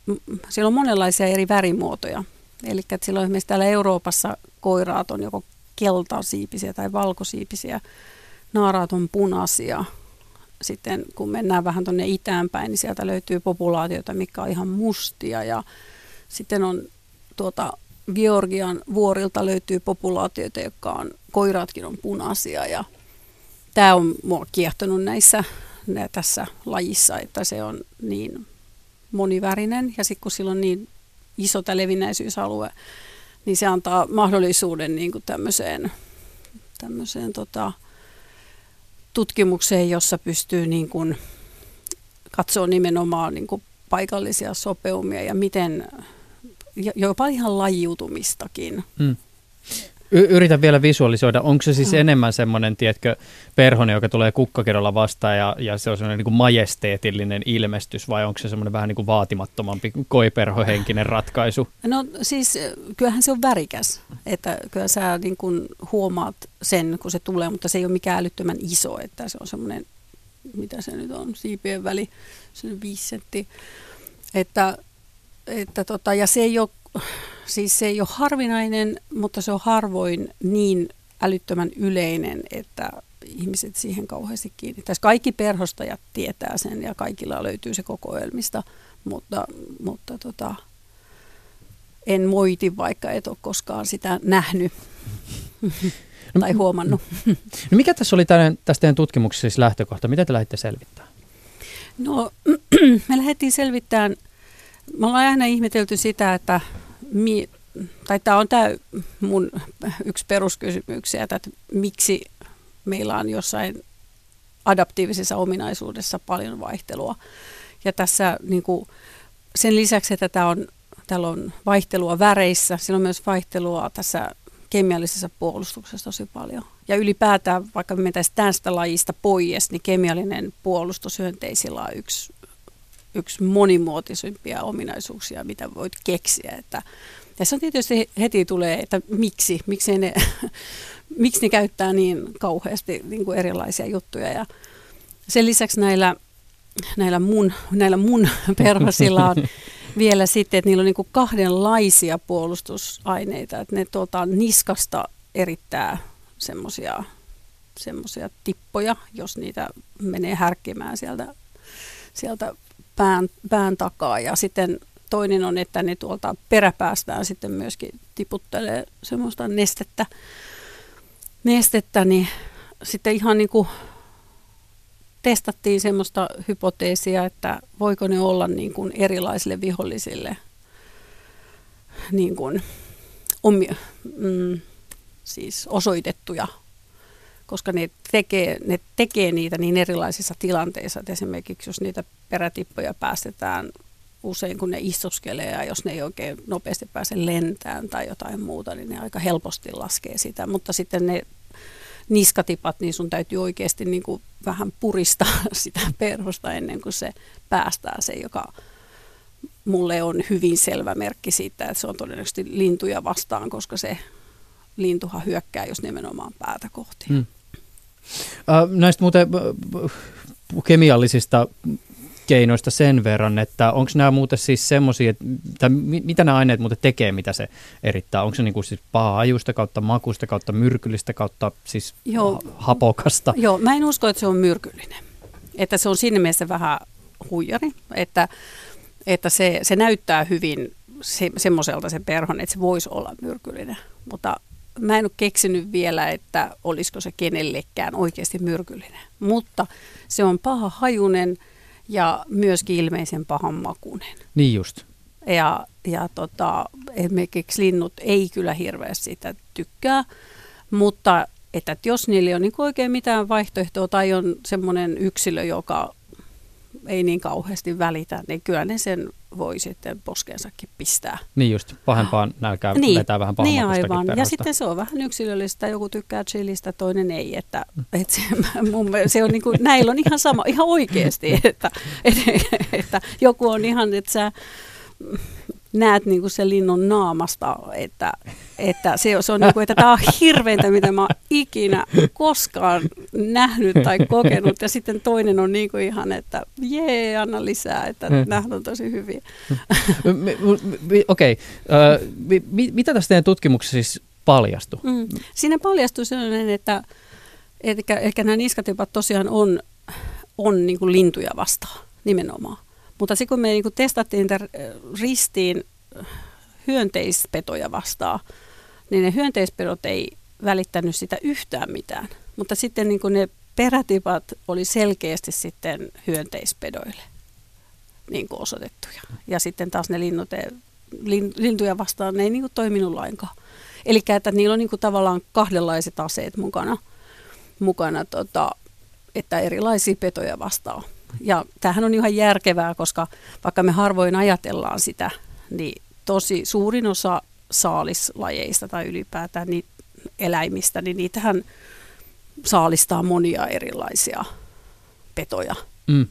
siellä on monenlaisia eri värimuotoja. Eli silloin esimerkiksi täällä Euroopassa koiraat on joko keltasiipisiä tai valkosiipisiä, naaraat on punaisia. Sitten kun mennään vähän tuonne itään päin, niin sieltä löytyy populaatioita, mikä on ihan mustia. Ja sitten on tuota Georgian vuorilta löytyy populaatioita, jotka on, koiraatkin on punaisia. Ja tämä on mua kiehtonut näissä tässä lajissa, että se on niin monivärinen. Ja sitten kun sillä on niin iso tämä levinnäisyysalue, niin se antaa mahdollisuuden niin kuin tämmöiseen, tämmöiseen tota, tutkimukseen, jossa pystyy niin kuin katsoa nimenomaan niin kuin paikallisia sopeumia ja miten, jopa ihan lajiutumistakin. Hmm. Y- yritän vielä visualisoida, onko se siis hmm. enemmän semmoinen, tiedätkö, perhonen, joka tulee kukkakedolla vastaan ja, ja se on semmoinen niin kuin majesteetillinen ilmestys, vai onko se semmoinen vähän niin kuin vaatimattomampi koiperhohenkinen ratkaisu? No siis kyllähän se on värikäs, että kyllä sä niin kuin huomaat sen, kun se tulee, mutta se ei ole mikään älyttömän iso, että se on semmoinen, mitä se nyt on, siipien väli, se on viisi senttiä, että, että tota, ja se ei ole, siis se ei ole harvinainen, mutta se on harvoin niin älyttömän yleinen, että ihmiset siihen kauheasti kiinnittäisi. Kaikki perhostajat tietää sen ja kaikilla löytyy se kokoelmista, mutta, mutta tota, en moiti, vaikka et ole koskaan sitä nähnyt tai huomannut. No mikä tässä oli tämän, tästä teidän tutkimuksessa siis lähtökohta? Mitä te lähditte selvittämään? No me lähdettiin selvittämään, me ollaan aina ihmetelty sitä, että Mi, tai tämä on tämä mun yksi peruskysymyksiä, että miksi meillä on jossain adaptiivisessa ominaisuudessa paljon vaihtelua. Ja tässä niin kuin, sen lisäksi, että tämä on, täällä on vaihtelua väreissä, sillä on myös vaihtelua tässä kemiallisessa puolustuksessa tosi paljon. Ja ylipäätään, vaikka me mentäisiin tästä lajista pois, niin kemiallinen puolustus hyönteisillä on yksi yksi monimuotoisimpia ominaisuuksia, mitä voit keksiä. Että, ja se on tietysti heti tulee, että miksi, miksi ne, miksi ne käyttää niin kauheasti niin kuin erilaisia juttuja. Ja sen lisäksi näillä, näillä mun, näillä mun perhosilla on vielä sitten, että niillä on niin kuin kahdenlaisia puolustusaineita. Että ne tuolta niskasta erittää semmoisia semmoisia tippoja, jos niitä menee härkkimään sieltä, sieltä Pään, pään takaa, ja sitten toinen on, että ne tuolta peräpäästään sitten myöskin tiputtelee semmoista nestettä, nestettä niin sitten ihan niin kuin testattiin semmoista hypoteesia, että voiko ne olla niin kuin erilaisille vihollisille niin kuin omia, mm, siis osoitettuja, koska ne tekee, ne tekee niitä niin erilaisissa tilanteissa, että esimerkiksi jos niitä perätippoja päästetään usein, kun ne istuskelee, ja jos ne ei oikein nopeasti pääse lentään tai jotain muuta, niin ne aika helposti laskee sitä. Mutta sitten ne niskatipat, niin sun täytyy oikeasti niin kuin vähän puristaa sitä perhosta ennen kuin se päästää se, joka mulle on hyvin selvä merkki siitä, että se on todennäköisesti lintuja vastaan, koska se lintuhan hyökkää jos nimenomaan päätä kohti. Hmm. Näistä muuten kemiallisista keinoista sen verran, että onko nämä muuten siis semmoisia, että mitä nämä aineet muuten tekee, mitä se erittää? Onko se niin kuin siis paha-ajuista kautta makuista kautta myrkyllistä kautta siis Joo. hapokasta? Joo, mä en usko, että se on myrkyllinen. Että se on siinä mielessä vähän huijari, että, että se, se näyttää hyvin se, semmoiselta se perhon, että se voisi olla myrkyllinen, mutta mä en ole keksinyt vielä, että olisiko se kenellekään oikeasti myrkyllinen, mutta se on paha hajunen ja myöskin ilmeisen pahan makuinen. Niin just. Ja, ja tota, esimerkiksi linnut ei kyllä hirveästi sitä tykkää, mutta että jos niillä ei ole niin oikein mitään vaihtoehtoa tai on semmoinen yksilö, joka ei niin kauheasti välitä, niin kyllä ne sen voi sitten poskeensakin pistää. Niin just, pahempaan nälkää niin, vetää vähän pahammakustakin niin perhosta. Ja sitten se on vähän yksilöllistä, joku tykkää chilistä, toinen ei, että, että se, mun, se on niin kuin, näillä on ihan sama, ihan oikeasti, että, että, että joku on ihan, että sä näet niin kuin sen linnun naamasta, että, että se, se on niin kuin, että tämä on hirveintä, mitä mä oon ikinä koskaan nähnyt tai kokenut. Ja sitten toinen on niin kuin ihan, että jee, anna lisää, että mm. nämä on tosi hyviä. Okei, okay. Mitä tästä teidän tutkimuksessa siis paljastui? Mm. Siinä paljastui sellainen, että, että ehkä nämä niskatypat tosiaan on, on niin kuin lintuja vastaan nimenomaan. Mutta sitten kun me niin kuin testattiin niitä ristiin hyönteispetoja vastaan, niin ne hyönteispedot ei välittänyt sitä yhtään mitään. Mutta sitten niin kuin ne perätipat oli selkeästi sitten hyönteispedoille niin kuin osoitettuja. Ja sitten taas ne linnut, lintuja vastaan ne ei niin kuin toiminut lainkaan. Eli että niillä on niin kuin tavallaan kahdenlaiset aseet mukana, mukana tota, että erilaisia petoja vastaan. Ja tämähän on ihan järkevää, koska vaikka me harvoin ajatellaan sitä, niin tosi suurin osa saalislajeista tai ylipäätään niitä eläimistä, niin niitähän saalistaa monia erilaisia petoja. Mm.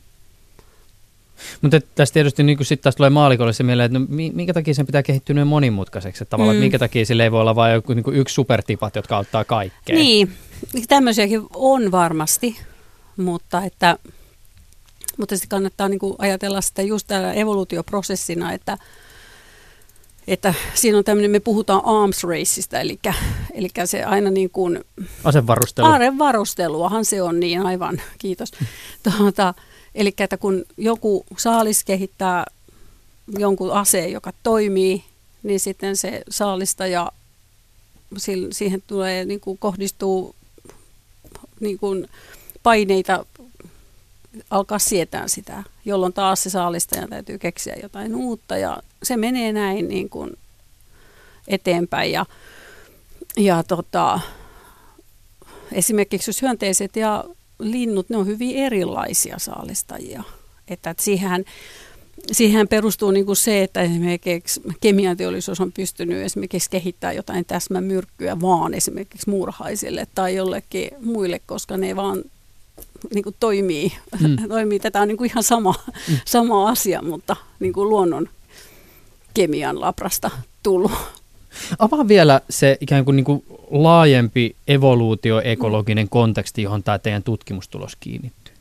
Mutta tästä tietysti niin sitten taas tulee maalikolle se mieleen, että no, minkä takia sen pitää kehittyä noin monimutkaiseksi, että tavallaan, mm. minkä takia sillä ei voi olla vain joku, niin kuin yksi supertipat, jotka auttaa kaikkea. Niin, tämmöisiäkin on varmasti, mutta että Mutta sitten kannattaa niin kuin ajatella sitä just täällä evoluutioprosessina, että, että siinä on tämmöinen, me puhutaan arms raceista, eli, eli se aina niin kuin asevarustelu. Asevarusteluahan se on niin, aivan, kiitos. Tuota, eli että kun joku saalis kehittää jonkun aseen, joka toimii, niin sitten se saalistaja, siihen tulee, niin kuin kohdistuu niin kuin paineita, alkaa sietää sitä, jolloin taas se saalistajan täytyy keksiä jotain uutta ja se menee näin niin kuin eteenpäin. Ja, ja tota, esimerkiksi jos hyönteiset ja linnut, ne on hyvin erilaisia saalistajia. Että, että siihen, siihen perustuu niin kuin se, että esimerkiksi kemianteollisuus on pystynyt esimerkiksi kehittämään jotain täsmämyrkkyä vaan esimerkiksi muurahaisille tai jollekin muille, koska ne vaan niin kuin toimii. Mm. toimii. Tätä on niin kuin ihan sama, mm. sama asia, mutta niin kuin luonnon kemian labrasta tullut. Avaa vielä se ikään kuin, niin kuin laajempi evoluutioekologinen mm. konteksti, johon tämä teidän tutkimustulos kiinnittyy.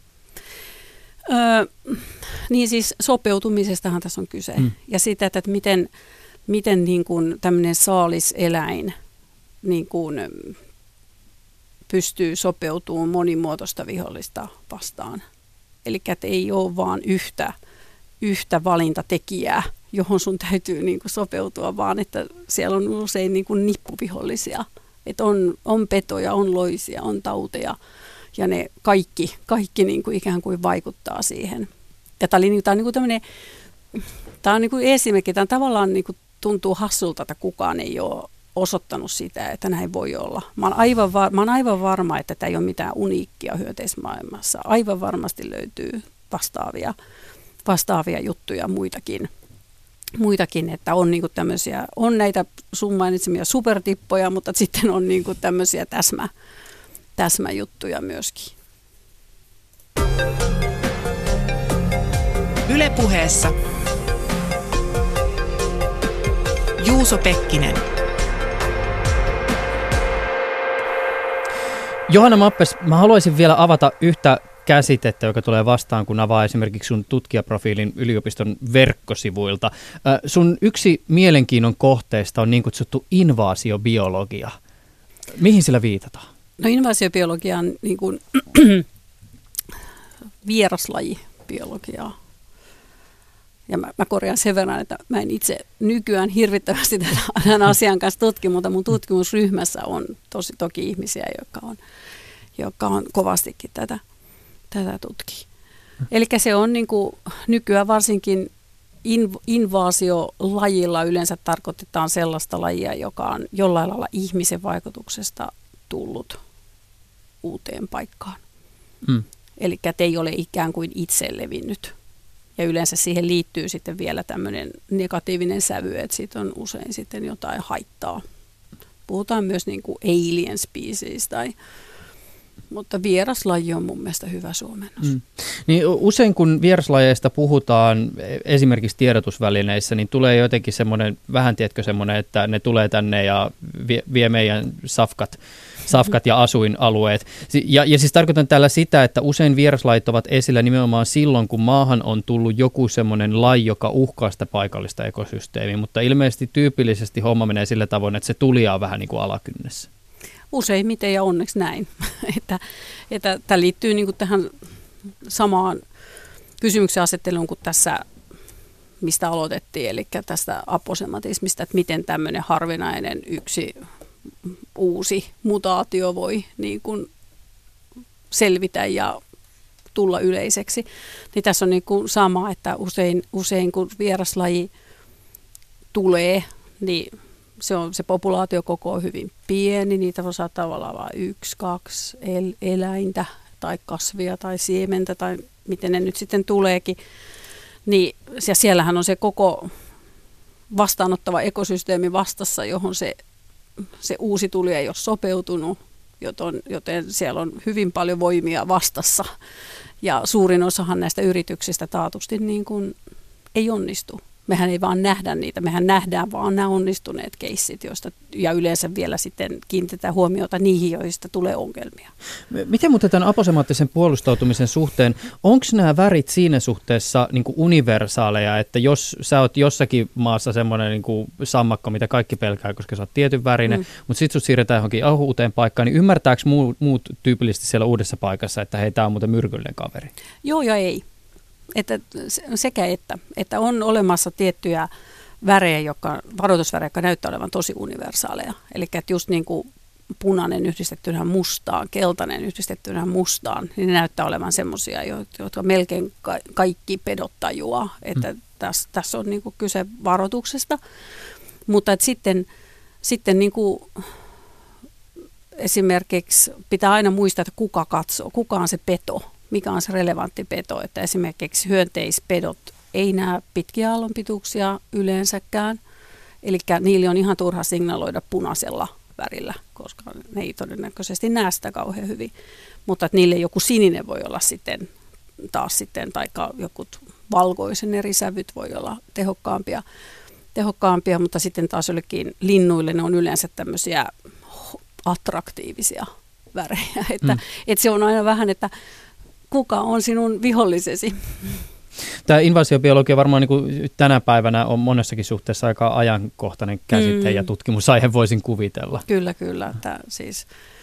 Öö, niin siis sopeutumisestahan tässä on kyse. Mm. Ja sitä, että miten, miten niin kuin tämmöinen saaliseläin niin kuin pystyy sopeutumaan monimuotoista vihollista vastaan. Eli että ei ole vaan yhtä, yhtä valintatekijää, johon sun täytyy niin kuin sopeutua, vaan että siellä on usein niin kuin nippuvihollisia. Että on, on petoja, on loisia, on tauteja ja ne kaikki, kaikki niin kuin ikään kuin vaikuttaa siihen. Ja tämä, oli, tämä on, niin kuin tämmöinen, tämä on niin kuin esimerkki, tämä tavallaan niin kuin tuntuu hassulta, että kukaan ei ole osoittanut sitä, että näin voi olla. Mä oon aivan, var- mä oon aivan varma, että tämä ei ole mitään uniikkia hyönteismaailmassa. Aivan varmasti löytyy vastaavia, vastaavia juttuja muitakin. Muitakin, että on niinku tämmöisiä, on näitä sun mainitsemia supertippoja, mutta sitten on niinku tämmöisiä täsmä, täsmäjuttuja myöskin. Yle Puheessa Juuso Pekkinen. Johanna Mappes, mä haluaisin vielä avata yhtä käsitettä, joka tulee vastaan, kun avaa esimerkiksi sun tutkijaprofiilin yliopiston verkkosivuilta. Sun yksi mielenkiinnon kohteista on niin kutsuttu invaasiobiologia. Mihin sillä viitataan? No invaasiobiologia on niin kuin vieraslajibiologiaa. Ja mä, mä korjaan sen verran, että mä en itse nykyään hirvittävästi tämän asian kanssa tutki, mutta mun tutkimusryhmässä on tosi toki ihmisiä, jotka on, jotka on kovastikin tätä, tätä tutkii. Eli se on niin kuin nykyään varsinkin inv- invaasiolajilla yleensä tarkoitetaan sellaista lajia, joka on jollain lailla ihmisen vaikutuksesta tullut uuteen paikkaan. Mm. Eli ei ole ikään kuin itse levinnyt. Ja yleensä siihen liittyy sitten vielä tämmöinen negatiivinen sävy, että siitä on usein sitten jotain haittaa. Puhutaan myös niin kuin alien species tai, mutta vieraslaji on mun mielestä hyvä suomennos. Mm. Niin usein kun vieraslajeista puhutaan esimerkiksi tiedotusvälineissä, niin tulee jotenkin semmoinen, vähän tiedätkö semmoinen, että ne tulee tänne ja vie, vie meidän safkat, safkat ja asuinalueet. Ja, ja siis tarkoitan tällä sitä, että usein vieraslajit ovat esillä nimenomaan silloin, kun maahan on tullut joku semmoinen laji, joka uhkaa sitä paikallista ekosysteemiä, mutta ilmeisesti tyypillisesti homma menee sillä tavoin, että se tulija on vähän niin kuin alakynnessä. Useimmiten ja onneksi näin. että, että tämä liittyy niin kuin tähän samaan kysymyksen asetteluun kuin tässä, mistä aloitettiin, eli tästä aposematismista, että miten tämmöinen harvinainen yksi uusi mutaatio voi niin kuin selvitä ja tulla yleiseksi. Niin tässä on niin kuin sama, että usein, usein kun vieraslaji tulee, niin se, on, se populaatiokoko on hyvin pieni, niitä voi saattaa olla vain yksi, kaksi el, eläintä tai kasvia tai siementä tai miten ne nyt sitten tuleekin. Niin, ja siellähän on se koko vastaanottava ekosysteemi vastassa, johon se, se uusi tulija ei ole sopeutunut, joten, joten siellä on hyvin paljon voimia vastassa. Ja suurin osahan näistä yrityksistä taatusti niin kuin ei onnistu. Mehän ei vaan nähdä niitä, mehän nähdään vaan nämä onnistuneet keissit, joista, ja yleensä vielä sitten kiinnitetään huomiota niihin, joista tulee ongelmia. Miten muuten tämän aposemaattisen puolustautumisen suhteen, onko nämä värit siinä suhteessa niin kuin universaaleja, että jos sä oot jossakin maassa semmoinen niin kuin sammakko, mitä kaikki pelkää, koska sä oot tietyn värinen, mm. mutta sitten sut siirretään johonkin uuteen paikkaan, niin ymmärtääkö muut, muut tyypillisesti siellä uudessa paikassa, että hei, tää on muuten myrkyllinen kaveri? Joo ja ei. Että sekä että, että on olemassa tiettyjä värejä, jotka, varoitusvärejä, jotka näyttää olevan tosi universaaleja. Eli että just niin kuin punainen yhdistettynä mustaan, keltainen yhdistettynä mustaan, niin ne näyttää olevan semmoisia, jotka melkein kaikki pedot tajuaa. Että mm. tässä, tässä on niin kuin kyse varoituksesta. Mutta että sitten, sitten niin kuin esimerkiksi pitää aina muistaa, että kuka katsoo, kuka on se peto. Mikä on se relevantti peto, että esimerkiksi hyönteispedot ei näe pitkiä aallonpituuksia yleensäkään, eli niille on ihan turha signaloida punaisella värillä, koska ne ei todennäköisesti näe sitä kauhean hyvin, mutta että niille joku sininen voi olla sitten taas sitten, tai joku valkoisen eri sävyt voi olla tehokkaampia, tehokkaampia, mutta sitten taas jollekin linnuille ne on yleensä tämmöisiä attraktiivisia värejä, että, mm. että se on aina vähän, että kuka on sinun vihollisesi? Tämä invasiobiologia varmaan niin kuin tänä päivänä on monessakin suhteessa aika ajankohtainen käsite mm. ja tutkimusaihe voisin kuvitella. Kyllä, kyllä. Että siis,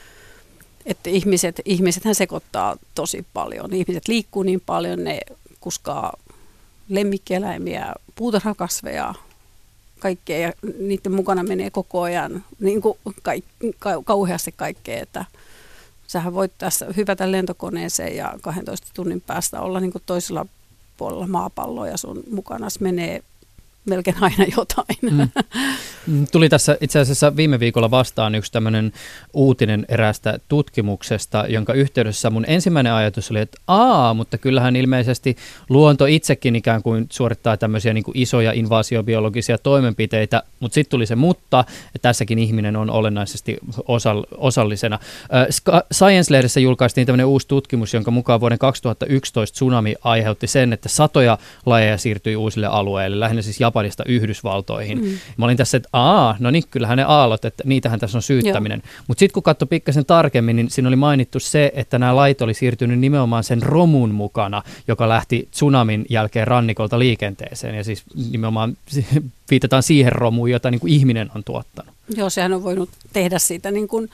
että ihmiset, ihmisethän sekoittaa tosi paljon. Ihmiset liikkuu niin paljon, ne kuskaa lemmikkieläimiä, puutarhakasveja, kaikkea ja niiden mukana menee koko ajan niin kuin kaik, kauheasti kaikkea, että sähän voit tässä hypätä lentokoneeseen ja kahdentoista tunnin päästä olla niin kuin toisella puolella maapalloa ja sun mukana menee melkein aina jotain. Mm. Tuli tässä itse asiassa viime viikolla vastaan yksi tämmöinen uutinen eräästä tutkimuksesta, jonka yhteydessä mun ensimmäinen ajatus oli, että aa, mutta kyllähän ilmeisesti luonto itsekin ikään kuin suorittaa tämmöisiä niin kuin isoja invaasiobiologisia toimenpiteitä, mutta sitten tuli se mutta, että tässäkin ihminen on olennaisesti osallisena. Science-lehdessä julkaistiin tämmöinen uusi tutkimus, jonka mukaan vuoden kaksituhattayksitoista tsunami aiheutti sen, että satoja lajeja siirtyi uusille alueille, lähinnä siis Japanista Yhdysvaltoihin. Mm. Mä olin tässä, että aa, no niin, kyllähän ne aallot, että niitähän tässä on syyttäminen. Mutta sitten kun katsoi pikkasen tarkemmin, niin siinä oli mainittu se, että nämä lait oli siirtynyt nimenomaan sen romun mukana, joka lähti tsunamin jälkeen rannikolta liikenteeseen. Ja siis nimenomaan viitataan siihen romuun, jota niin kuin ihminen on tuottanut. Joo, sehän on voinut tehdä siitä niin kuin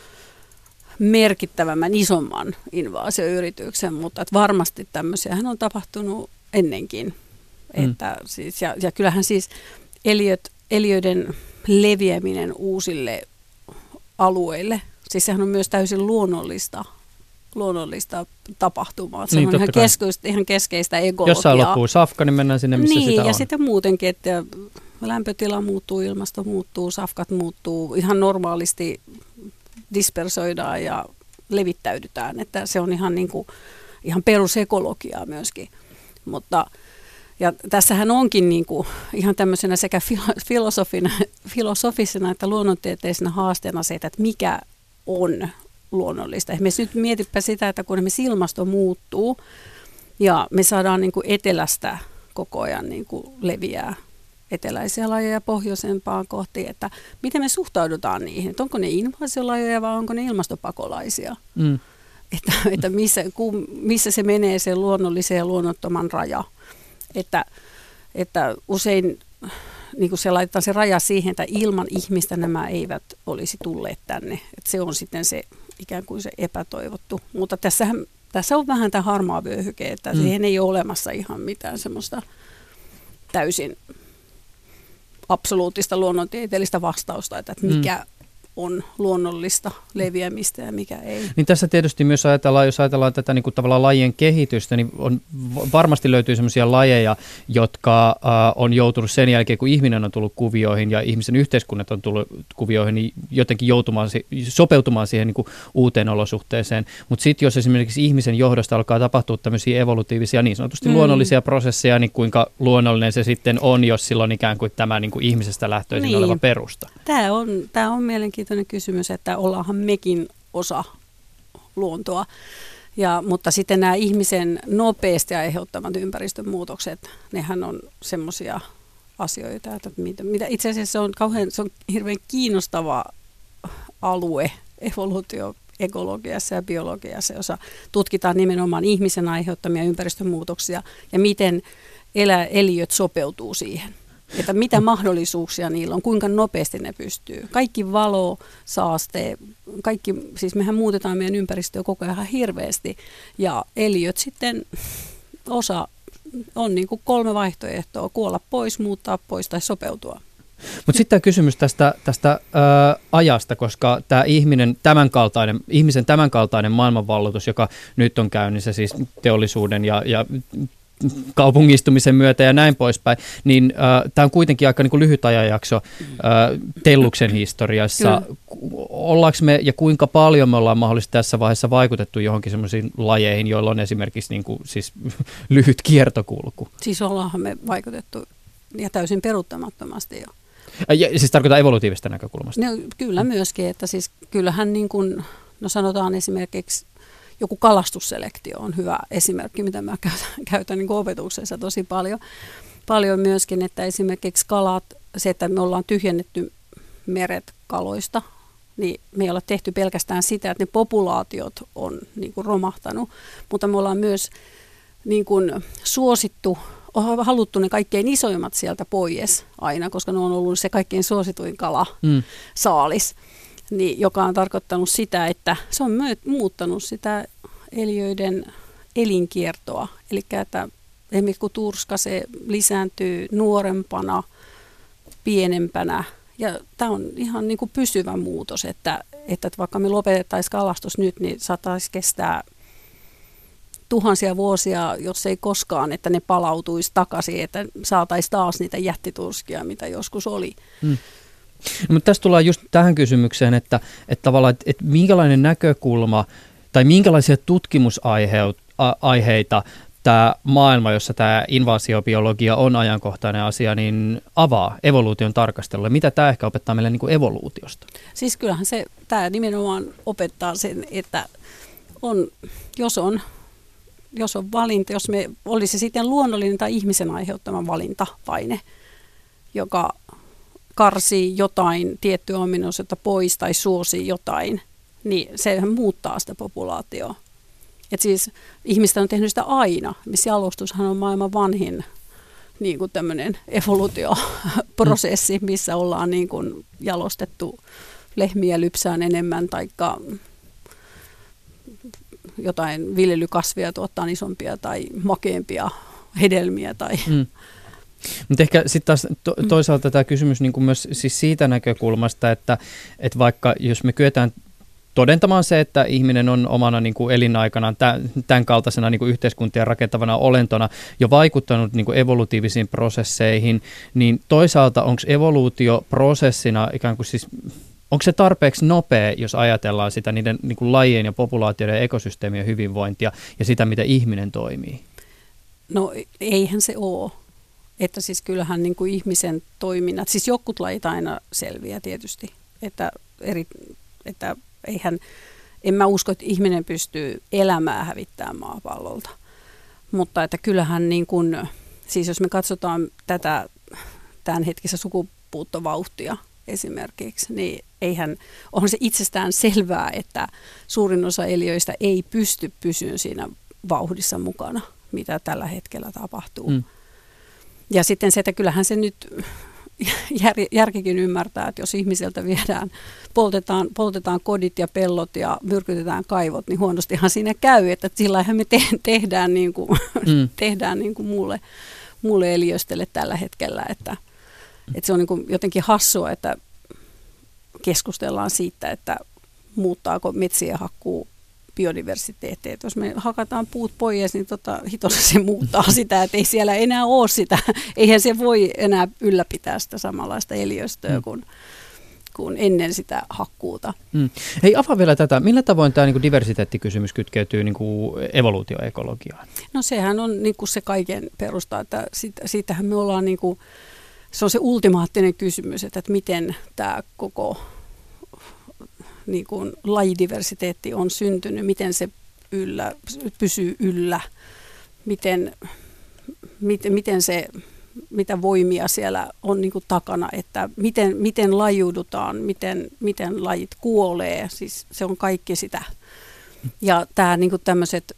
merkittävämmän, isomman invaasioyrityksen, mutta että varmasti tämmöisiähän on tapahtunut ennenkin. Mm. Että siis, ja, ja kyllähän siis eliöt, eliöiden leviäminen uusille alueille, siis sehän on myös täysin luonnollista, luonnollista tapahtumaa. Se niin, on ihan keskeistä, ihan keskeistä ekologiaa. Jossain loppuu safka, niin mennään sinne, missä niin, sitä on. Ja sitten muutenkin, että lämpötila muuttuu, ilmasto muuttuu, safkat muuttuu, ihan normaalisti dispersoidaan ja levittäydytään. Että se on ihan, niin kuin, ihan perusekologiaa myöskin, mutta ja tässähän onkin niin kuin ihan tämmöisenä sekä filosofina, filosofisena että luonnontieteisenä haasteena se, että mikä on luonnollista. Me nyt mietipä sitä, että kun esimerkiksi ilmasto muuttuu ja me saadaan niin kuin etelästä koko ajan niin kuin leviää eteläisiä lajeja pohjoisempaan kohti, että miten me suhtaudutaan niihin, että onko ne invasiolajeja vai onko ne ilmastopakolaisia, mm. että, että missä, kun, missä se menee se luonnollisen ja luonnottoman raja, että, että usein niin kuin se laitetaan se raja siihen, että ilman ihmistä nämä eivät olisi tulleet tänne, että se on sitten se ikään kuin se epätoivottu, mutta tässähän, tässä on vähän tämä harmaa vyöhyke, että mm. siihen ei ole olemassa ihan mitään semmoista täysin absoluuttista luonnontieteellistä vastausta, että mikä mm. on luonnollista leviämistä ja mikä ei. Niin tässä tietysti myös ajatellaan, jos ajatellaan tätä niin kuin tavallaan lajien kehitystä, niin on, varmasti löytyy sellaisia lajeja, jotka äh, on joutunut sen jälkeen, kun ihminen on tullut kuvioihin ja ihmisen yhteiskunnat on tullut kuvioihin, niin jotenkin joutumaan, sopeutumaan siihen niin kuin uuteen olosuhteeseen. Mutta sitten jos esimerkiksi ihmisen johdosta alkaa tapahtua tämmöisiä evolutiivisia, niin sanotusti mm. luonnollisia prosesseja, niin kuinka luonnollinen se sitten on, jos silloin ikään kuin tämä niin kuin ihmisestä lähtöisin niin. oleva perusta. Tämä on, tämä on mielenkiintoinen kysymys, että ollaanhan mekin osa luontoa, ja, mutta sitten nämä ihmisen nopeasti aiheuttamat ympäristönmuutokset, nehän on semmoisia asioita, että mitä, mitä itse asiassa se on, kauhean, se on hirveän kiinnostava alue evoluutio ekologiassa ja biologiassa, jossa tutkitaan nimenomaan ihmisen aiheuttamia ympäristönmuutoksia ja miten elä, eliöt sopeutuu siihen. Että mitä mahdollisuuksia niillä on, kuinka nopeasti ne pystyy. Kaikki valo, saaste, kaikki, siis mehän muutetaan meidän ympäristöä koko ajan hirveästi. Ja eliöt sitten, osa on niin kuin kolme vaihtoehtoa, kuolla pois, muuttaa pois tai sopeutua. Mutta sitten tämä kysymys tästä, tästä ö, ajasta, koska tämä ihminen, tämänkaltainen, ihmisen tämänkaltainen maailmanvalloitus, joka nyt on käynnissä, siis teollisuuden ja, ja kaupungistumisen myötä ja näin poispäin, niin äh, tämä on kuitenkin aika niin kuin lyhyt ajanjakso äh, Telluksen historiassa. Kyllä. Ollaanko me ja kuinka paljon me ollaan mahdollisesti tässä vaiheessa vaikutettu johonkin semmoisiin lajeihin, joilla on esimerkiksi niin kuin, siis, lyhyt kiertokulku? Siis ollaanhan me vaikutettu ja täysin peruuttamattomasti jo. Ja, siis tarkoitan evolutiivista näkökulmasta. No, kyllä myöskin, että siis kyllähän niin kuin, no sanotaan esimerkiksi joku kalastusselektio on hyvä esimerkki, mitä mä käytän, käytän niin kuin opetuksessa tosi paljon. Paljon myöskin, että esimerkiksi kalat, se, että me ollaan tyhjennetty meret kaloista, niin me ei olla tehty pelkästään sitä, että ne populaatiot on niin kuin romahtanut, mutta me ollaan myös niin kuin suosittu, on haluttu ne kaikkein isoimmat sieltä pois aina, koska ne on ollut se kaikkein suosituin kala, mm. saalis. Niin, joka on tarkoittanut sitä, että se on muuttanut sitä eliöiden elinkiertoa. Eli että esimerkiksi kun turska, se lisääntyy nuorempana, pienempänä. Ja tämä on ihan niin kuin pysyvä muutos, että, että vaikka me lopetettaisiin kalastus nyt, niin saataisiin kestää tuhansia vuosia, jos ei koskaan, että ne palautuisi takaisin, että saataisiin taas niitä jättiturskia, mitä joskus oli. Hmm. No, mutta tässä tullaan just tähän kysymykseen, että, että tavallaan, että, että minkälainen näkökulma tai minkälaisia tutkimusaiheita tämä maailma, jossa tämä invaasiobiologia on ajankohtainen asia, niin avaa evoluution tarkastelulle. Mitä tämä ehkä opettaa meille niin kuin evoluutiosta? Siis kyllähän se, tämä nimenomaan opettaa sen, että on, jos on, jos on valinta, jos me olisi sitten luonnollinen tai ihmisen aiheuttama valintapaine, joka karsii jotain tiettyä ominaisuutta pois tai suosii jotain, niin sehän muuttaa sitä populaatioa. Et siis ihmistä on tehnyt sitä aina. Jalostushan on maailman vanhin niin kuin tämmöinen evoluutioprosessi, missä ollaan niin kuin jalostettu lehmiä lypsään enemmän tai jotain viljelykasvia tuottaa isompia tai makeampia hedelmiä. Tai mm. Mutta ehkä sitten taas to- toisaalta tämä kysymys niin kuin myös siis siitä näkökulmasta, että, että vaikka jos me kyetään todentamaan se, että ihminen on omana niin kuin elinaikanaan tämän kaltaisena niin kuin yhteiskuntia rakentavana olentona jo vaikuttanut niin kuin evolutiivisiin prosesseihin, niin toisaalta onko evoluutio prosessina ikään kuin siis, onko se tarpeeksi nopea, jos ajatellaan sitä niiden niin kuin lajien ja populaatioiden ja ekosysteemien hyvinvointia ja sitä, mitä ihminen toimii? No eihän se ole. Että siis kyllähän niin kuin ihmisen toiminnat, siis jotkut lajit aina selviää tietysti, että, eri, että eihän, en mä usko, että ihminen pystyy elämää hävittämään maapallolta. Mutta että kyllähän niin kuin, siis jos me katsotaan tätä tämänhetkistä sukupuuttovauhtia esimerkiksi, niin eihän, onhan se itsestään selvää, että suurin osa eliöistä ei pysty pysyä siinä vauhdissa mukana, mitä tällä hetkellä tapahtuu. Mm. Ja sitten se, että kyllähän se nyt jär, järkikin ymmärtää, että jos ihmiseltä viedään, poltetaan, poltetaan kodit ja pellot ja myrkytetään kaivot, niin huonostihan siinä käy, että sillähän me te, tehdään, niin kuin, mm. tehdään niin kuin muulle, muulle eliöstölle tällä hetkellä, että, että se on niin kuin jotenkin hassua, että keskustellaan siitä, että muuttaako metsien hakkuu biodiversiteettiä. Jos me hakataan puut pois, niin tota, hitossa se muuttaa sitä, että ei siellä enää ole sitä. Eihän se voi enää ylläpitää sitä samanlaista eliöstöä mm. kuin, kuin ennen sitä hakkuuta. Mm. Hei, avaa vielä tätä. Millä tavoin tämä niin diversiteettikysymys kytkeytyy niin evoluutioekologiaan? No sehän on niin kuin se kaiken perusta, että siitä, siitähän me ollaan, niin kuin, se on se ultimaattinen kysymys, että, että miten tämä koko niin kuin lajidiversiteetti on syntynyt, miten se yllä, pysyy yllä, miten, miten, miten se, mitä voimia siellä on niin kuin takana, että miten, miten lajuudutaan, miten, miten lajit kuolee, siis se on kaikki sitä. Ja tämä niin kuin tämmöiset,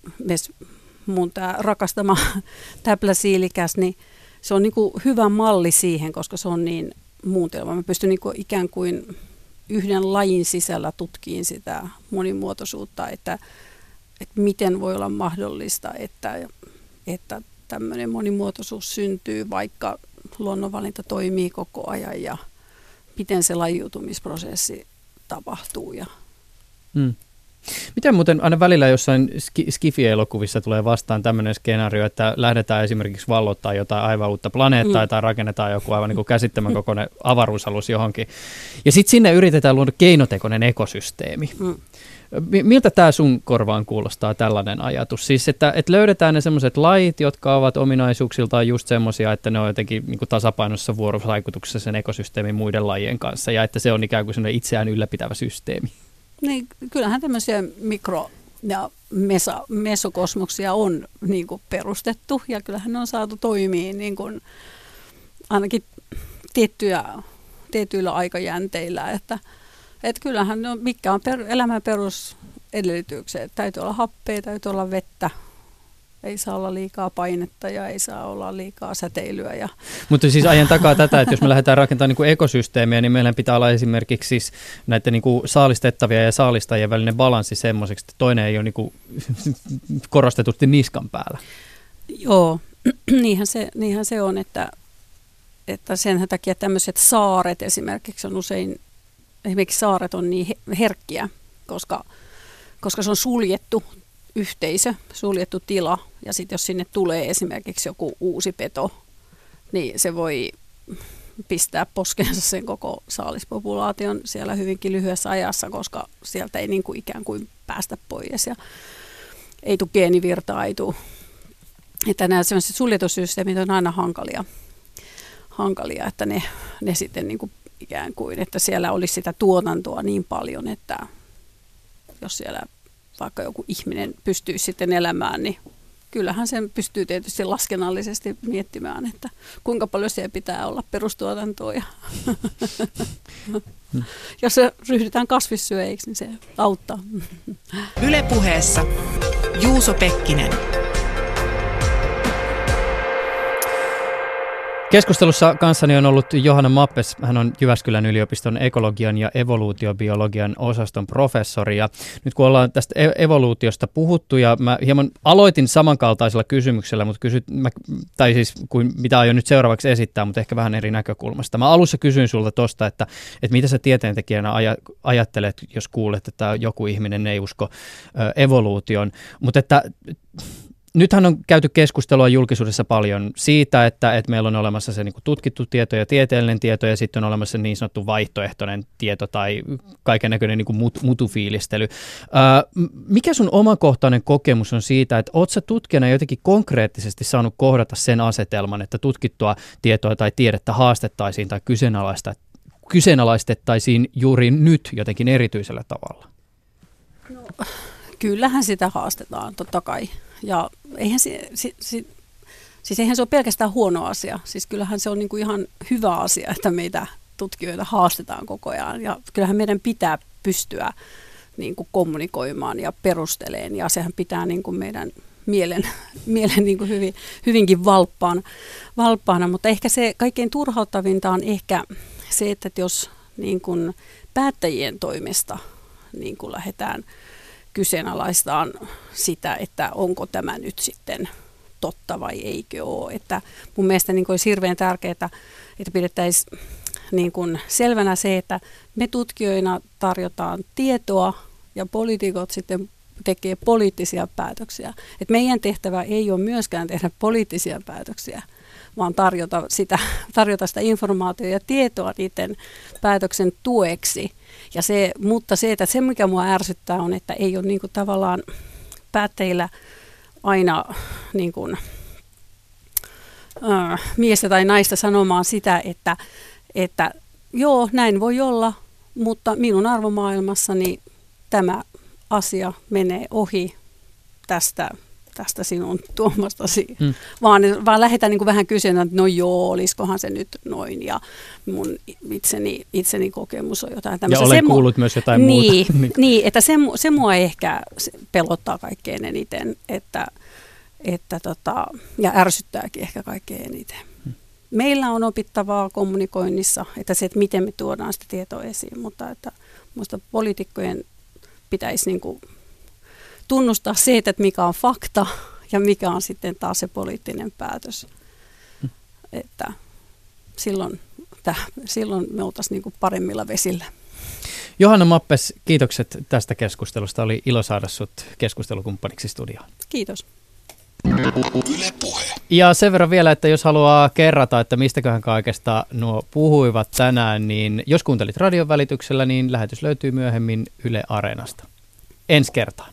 mun tämä rakastama täpläsiilikäs, niin se on niin kuin hyvä malli siihen, koska se on niin muuntelma. Mä pystyn niin kuin ikään kuin yhden lajin sisällä tutkiin sitä monimuotoisuutta, että, että miten voi olla mahdollista, että, että tämmöinen monimuotoisuus syntyy, vaikka luonnonvalinta toimii koko ajan ja miten se lajiutumisprosessi tapahtuu. Ja. Hmm. Miten muuten aina välillä jossain skifi-elokuvissa tulee vastaan tämmöinen skenaario, että lähdetään esimerkiksi vallottaa jotain aivan uutta planeettaa mm. tai rakennetaan joku aivan niin kuin käsittämän kokoinen avaruusalus johonkin. Ja sitten sinne yritetään luoda keinotekoinen ekosysteemi. Mm. Miltä tämä sun korvaan kuulostaa tällainen ajatus? Siis, että, että löydetään ne semmoiset lajit, jotka ovat ominaisuuksiltaan just semmoisia, että ne on jotenkin niin kuin tasapainossa vuorovaikutuksessa sen ekosysteemin muiden lajien kanssa ja että se on ikään kuin semmoinen itseään ylläpitävä systeemi. Niin, kyllähän tämmöisiä mikro- ja mesa, mesokosmoksia on niin kuin perustettu ja kyllähän ne on saatu toimia niin kuin ainakin tiettyjä, tietyillä aikajänteillä, että, että kyllähän no, mikä on per, elämän perusedellytykset, täytyy olla happea, täytyy olla vettä. Ei saa olla liikaa painetta ja ei saa olla liikaa säteilyä. Ja. Mutta siis ajan takaa tätä, että jos me lähdetään rakentamaan niin kuin ekosysteemiä, niin meillä pitää olla esimerkiksi siis näiden niin kuin saalistettavia ja saalistajien välinen balanssi semmoiseksi, että toinen ei ole niin kuin korostetusti niskan päällä. Joo, niinhän se, niinhän se on, että, että sen takia tämmöiset saaret esimerkiksi on usein, esimerkiksi saaret on niin herkkiä, koska, koska se on suljettu yhteisö, suljettu tila, ja sitten jos sinne tulee esimerkiksi joku uusi peto, niin se voi pistää poskeensa sen koko saalispopulaation siellä hyvinkin lyhyessä ajassa, koska sieltä ei niin kuin ikään kuin päästä pois, ja ei tule geenivirtaa, ei tule. Että nämä sellaiset suljetussysteemit on aina hankalia, hankalia että ne, ne sitten niin kuin ikään kuin, että siellä olisi sitä tuotantoa niin paljon, että jos siellä vaikka joku ihminen pystyy sitten elämään, niin kyllähän sen pystyy tietysti laskennallisesti miettimään, että kuinka paljon siellä pitää olla perustuotantoa. Ja jos se ryhdytään kasvissyöjiksi, niin se auttaa. Yle Puheessa Juuso Pekkinen. Keskustelussa kanssani on ollut Johanna Mappes. Hän on Jyväskylän yliopiston ekologian ja evoluutiobiologian osaston professori. Ja nyt kun ollaan tästä evoluutiosta puhuttu, ja mä hieman aloitin samankaltaisella kysymyksellä, mutta kysyt, mä, tai siis kuin mitä aion nyt seuraavaksi esittää, mutta ehkä vähän eri näkökulmasta. Mä alussa kysyin sulta tuosta, että, että mitä sä tieteentekijänä aj- ajattelet, jos kuulet, että joku ihminen ei usko ö, evoluution, mutta että nythän on käyty keskustelua julkisuudessa paljon siitä, että, että meillä on olemassa se niin kuin tutkittu tieto ja tieteellinen tieto, ja sitten on olemassa niin sanottu vaihtoehtoinen tieto tai kaikennäköinen niin kuin mut, mutufiilistely. Ää, mikä sun omakohtainen kokemus on siitä, että ootko sä tutkijana jotenkin konkreettisesti saanut kohdata sen asetelman, että tutkittua tietoa tai tiedettä haastettaisiin tai kyseenalaista, kyseenalaistettaisiin juuri nyt jotenkin erityisellä tavalla? No, kyllähän sitä haastetaan, totta kai. Ja eihän se, se, se, siis eihän se ole pelkästään huono asia. Siis kyllähän se on niin kuin ihan hyvä asia, että meitä tutkijoita haastetaan koko ajan. Ja kyllähän meidän pitää pystyä niin kuin kommunikoimaan ja perusteleen. Ja sehän pitää niin kuin meidän mielen, mielen niin kuin hyvin, hyvinkin valppaana, valppaana. Mutta ehkä se kaikkein turhauttavinta on ehkä se, että jos niin kuin päättäjien toimesta niin kuin lähdetään kyseenalaistaan sitä, että onko tämä nyt sitten totta vai eikö ole. Että mun mielestä niin kuin olisi hirveän tärkeää, että pidettäisiin niin kuin selvänä se, että me tutkijoina tarjotaan tietoa ja poliitikot sitten tekee poliittisia päätöksiä. Et meidän tehtävä ei ole myöskään tehdä poliittisia päätöksiä, vaan tarjota sitä, tarjota sitä informaatiota ja tietoa niiden päätöksen tueksi. Ja se, mutta se, että se mikä mua ärsyttää on, että ei ole niin kuin tavallaan päättäjillä aina niin kuin, äh, miestä tai naista sanomaan sitä, että, että joo, näin voi olla, mutta minun arvomaailmassani tämä asia menee ohi tästä, tästä sinun tuomastasi, hmm. vaan, vaan lähdetään niin kuin vähän kysymään, että no joo, olisikohan se nyt noin, ja mun itseni, itseni kokemus on jotain tämmöistä. Ja olen se kuullut mu- myös jotain niin, muuta. Niin, että se, se mua ehkä pelottaa kaikkein eniten, että, että tota, ja ärsyttääkin ehkä kaikkein eniten. Hmm. Meillä on opittavaa kommunikoinnissa, että se, että miten me tuodaan sitä tietoa esiin, mutta että musta poliitikkojen pitäisi niin kuin tunnustaa se, että mikä on fakta ja mikä on sitten taas se poliittinen päätös. Hmm. Että silloin, täh, silloin me oltaisiin niin kuin paremmilla vesillä. Johanna Mappes, kiitokset tästä keskustelusta. Oli ilo saada sut keskustelukumppaniksi studioon. Kiitos. Yle Puhe. Ja sen verran vielä, että jos haluaa kerrata, että mistäköhän kaikesta nuo puhuivat tänään, niin jos kuuntelit radion välityksellä, niin lähetys löytyy myöhemmin Yle Areenasta. Ensi kertaan.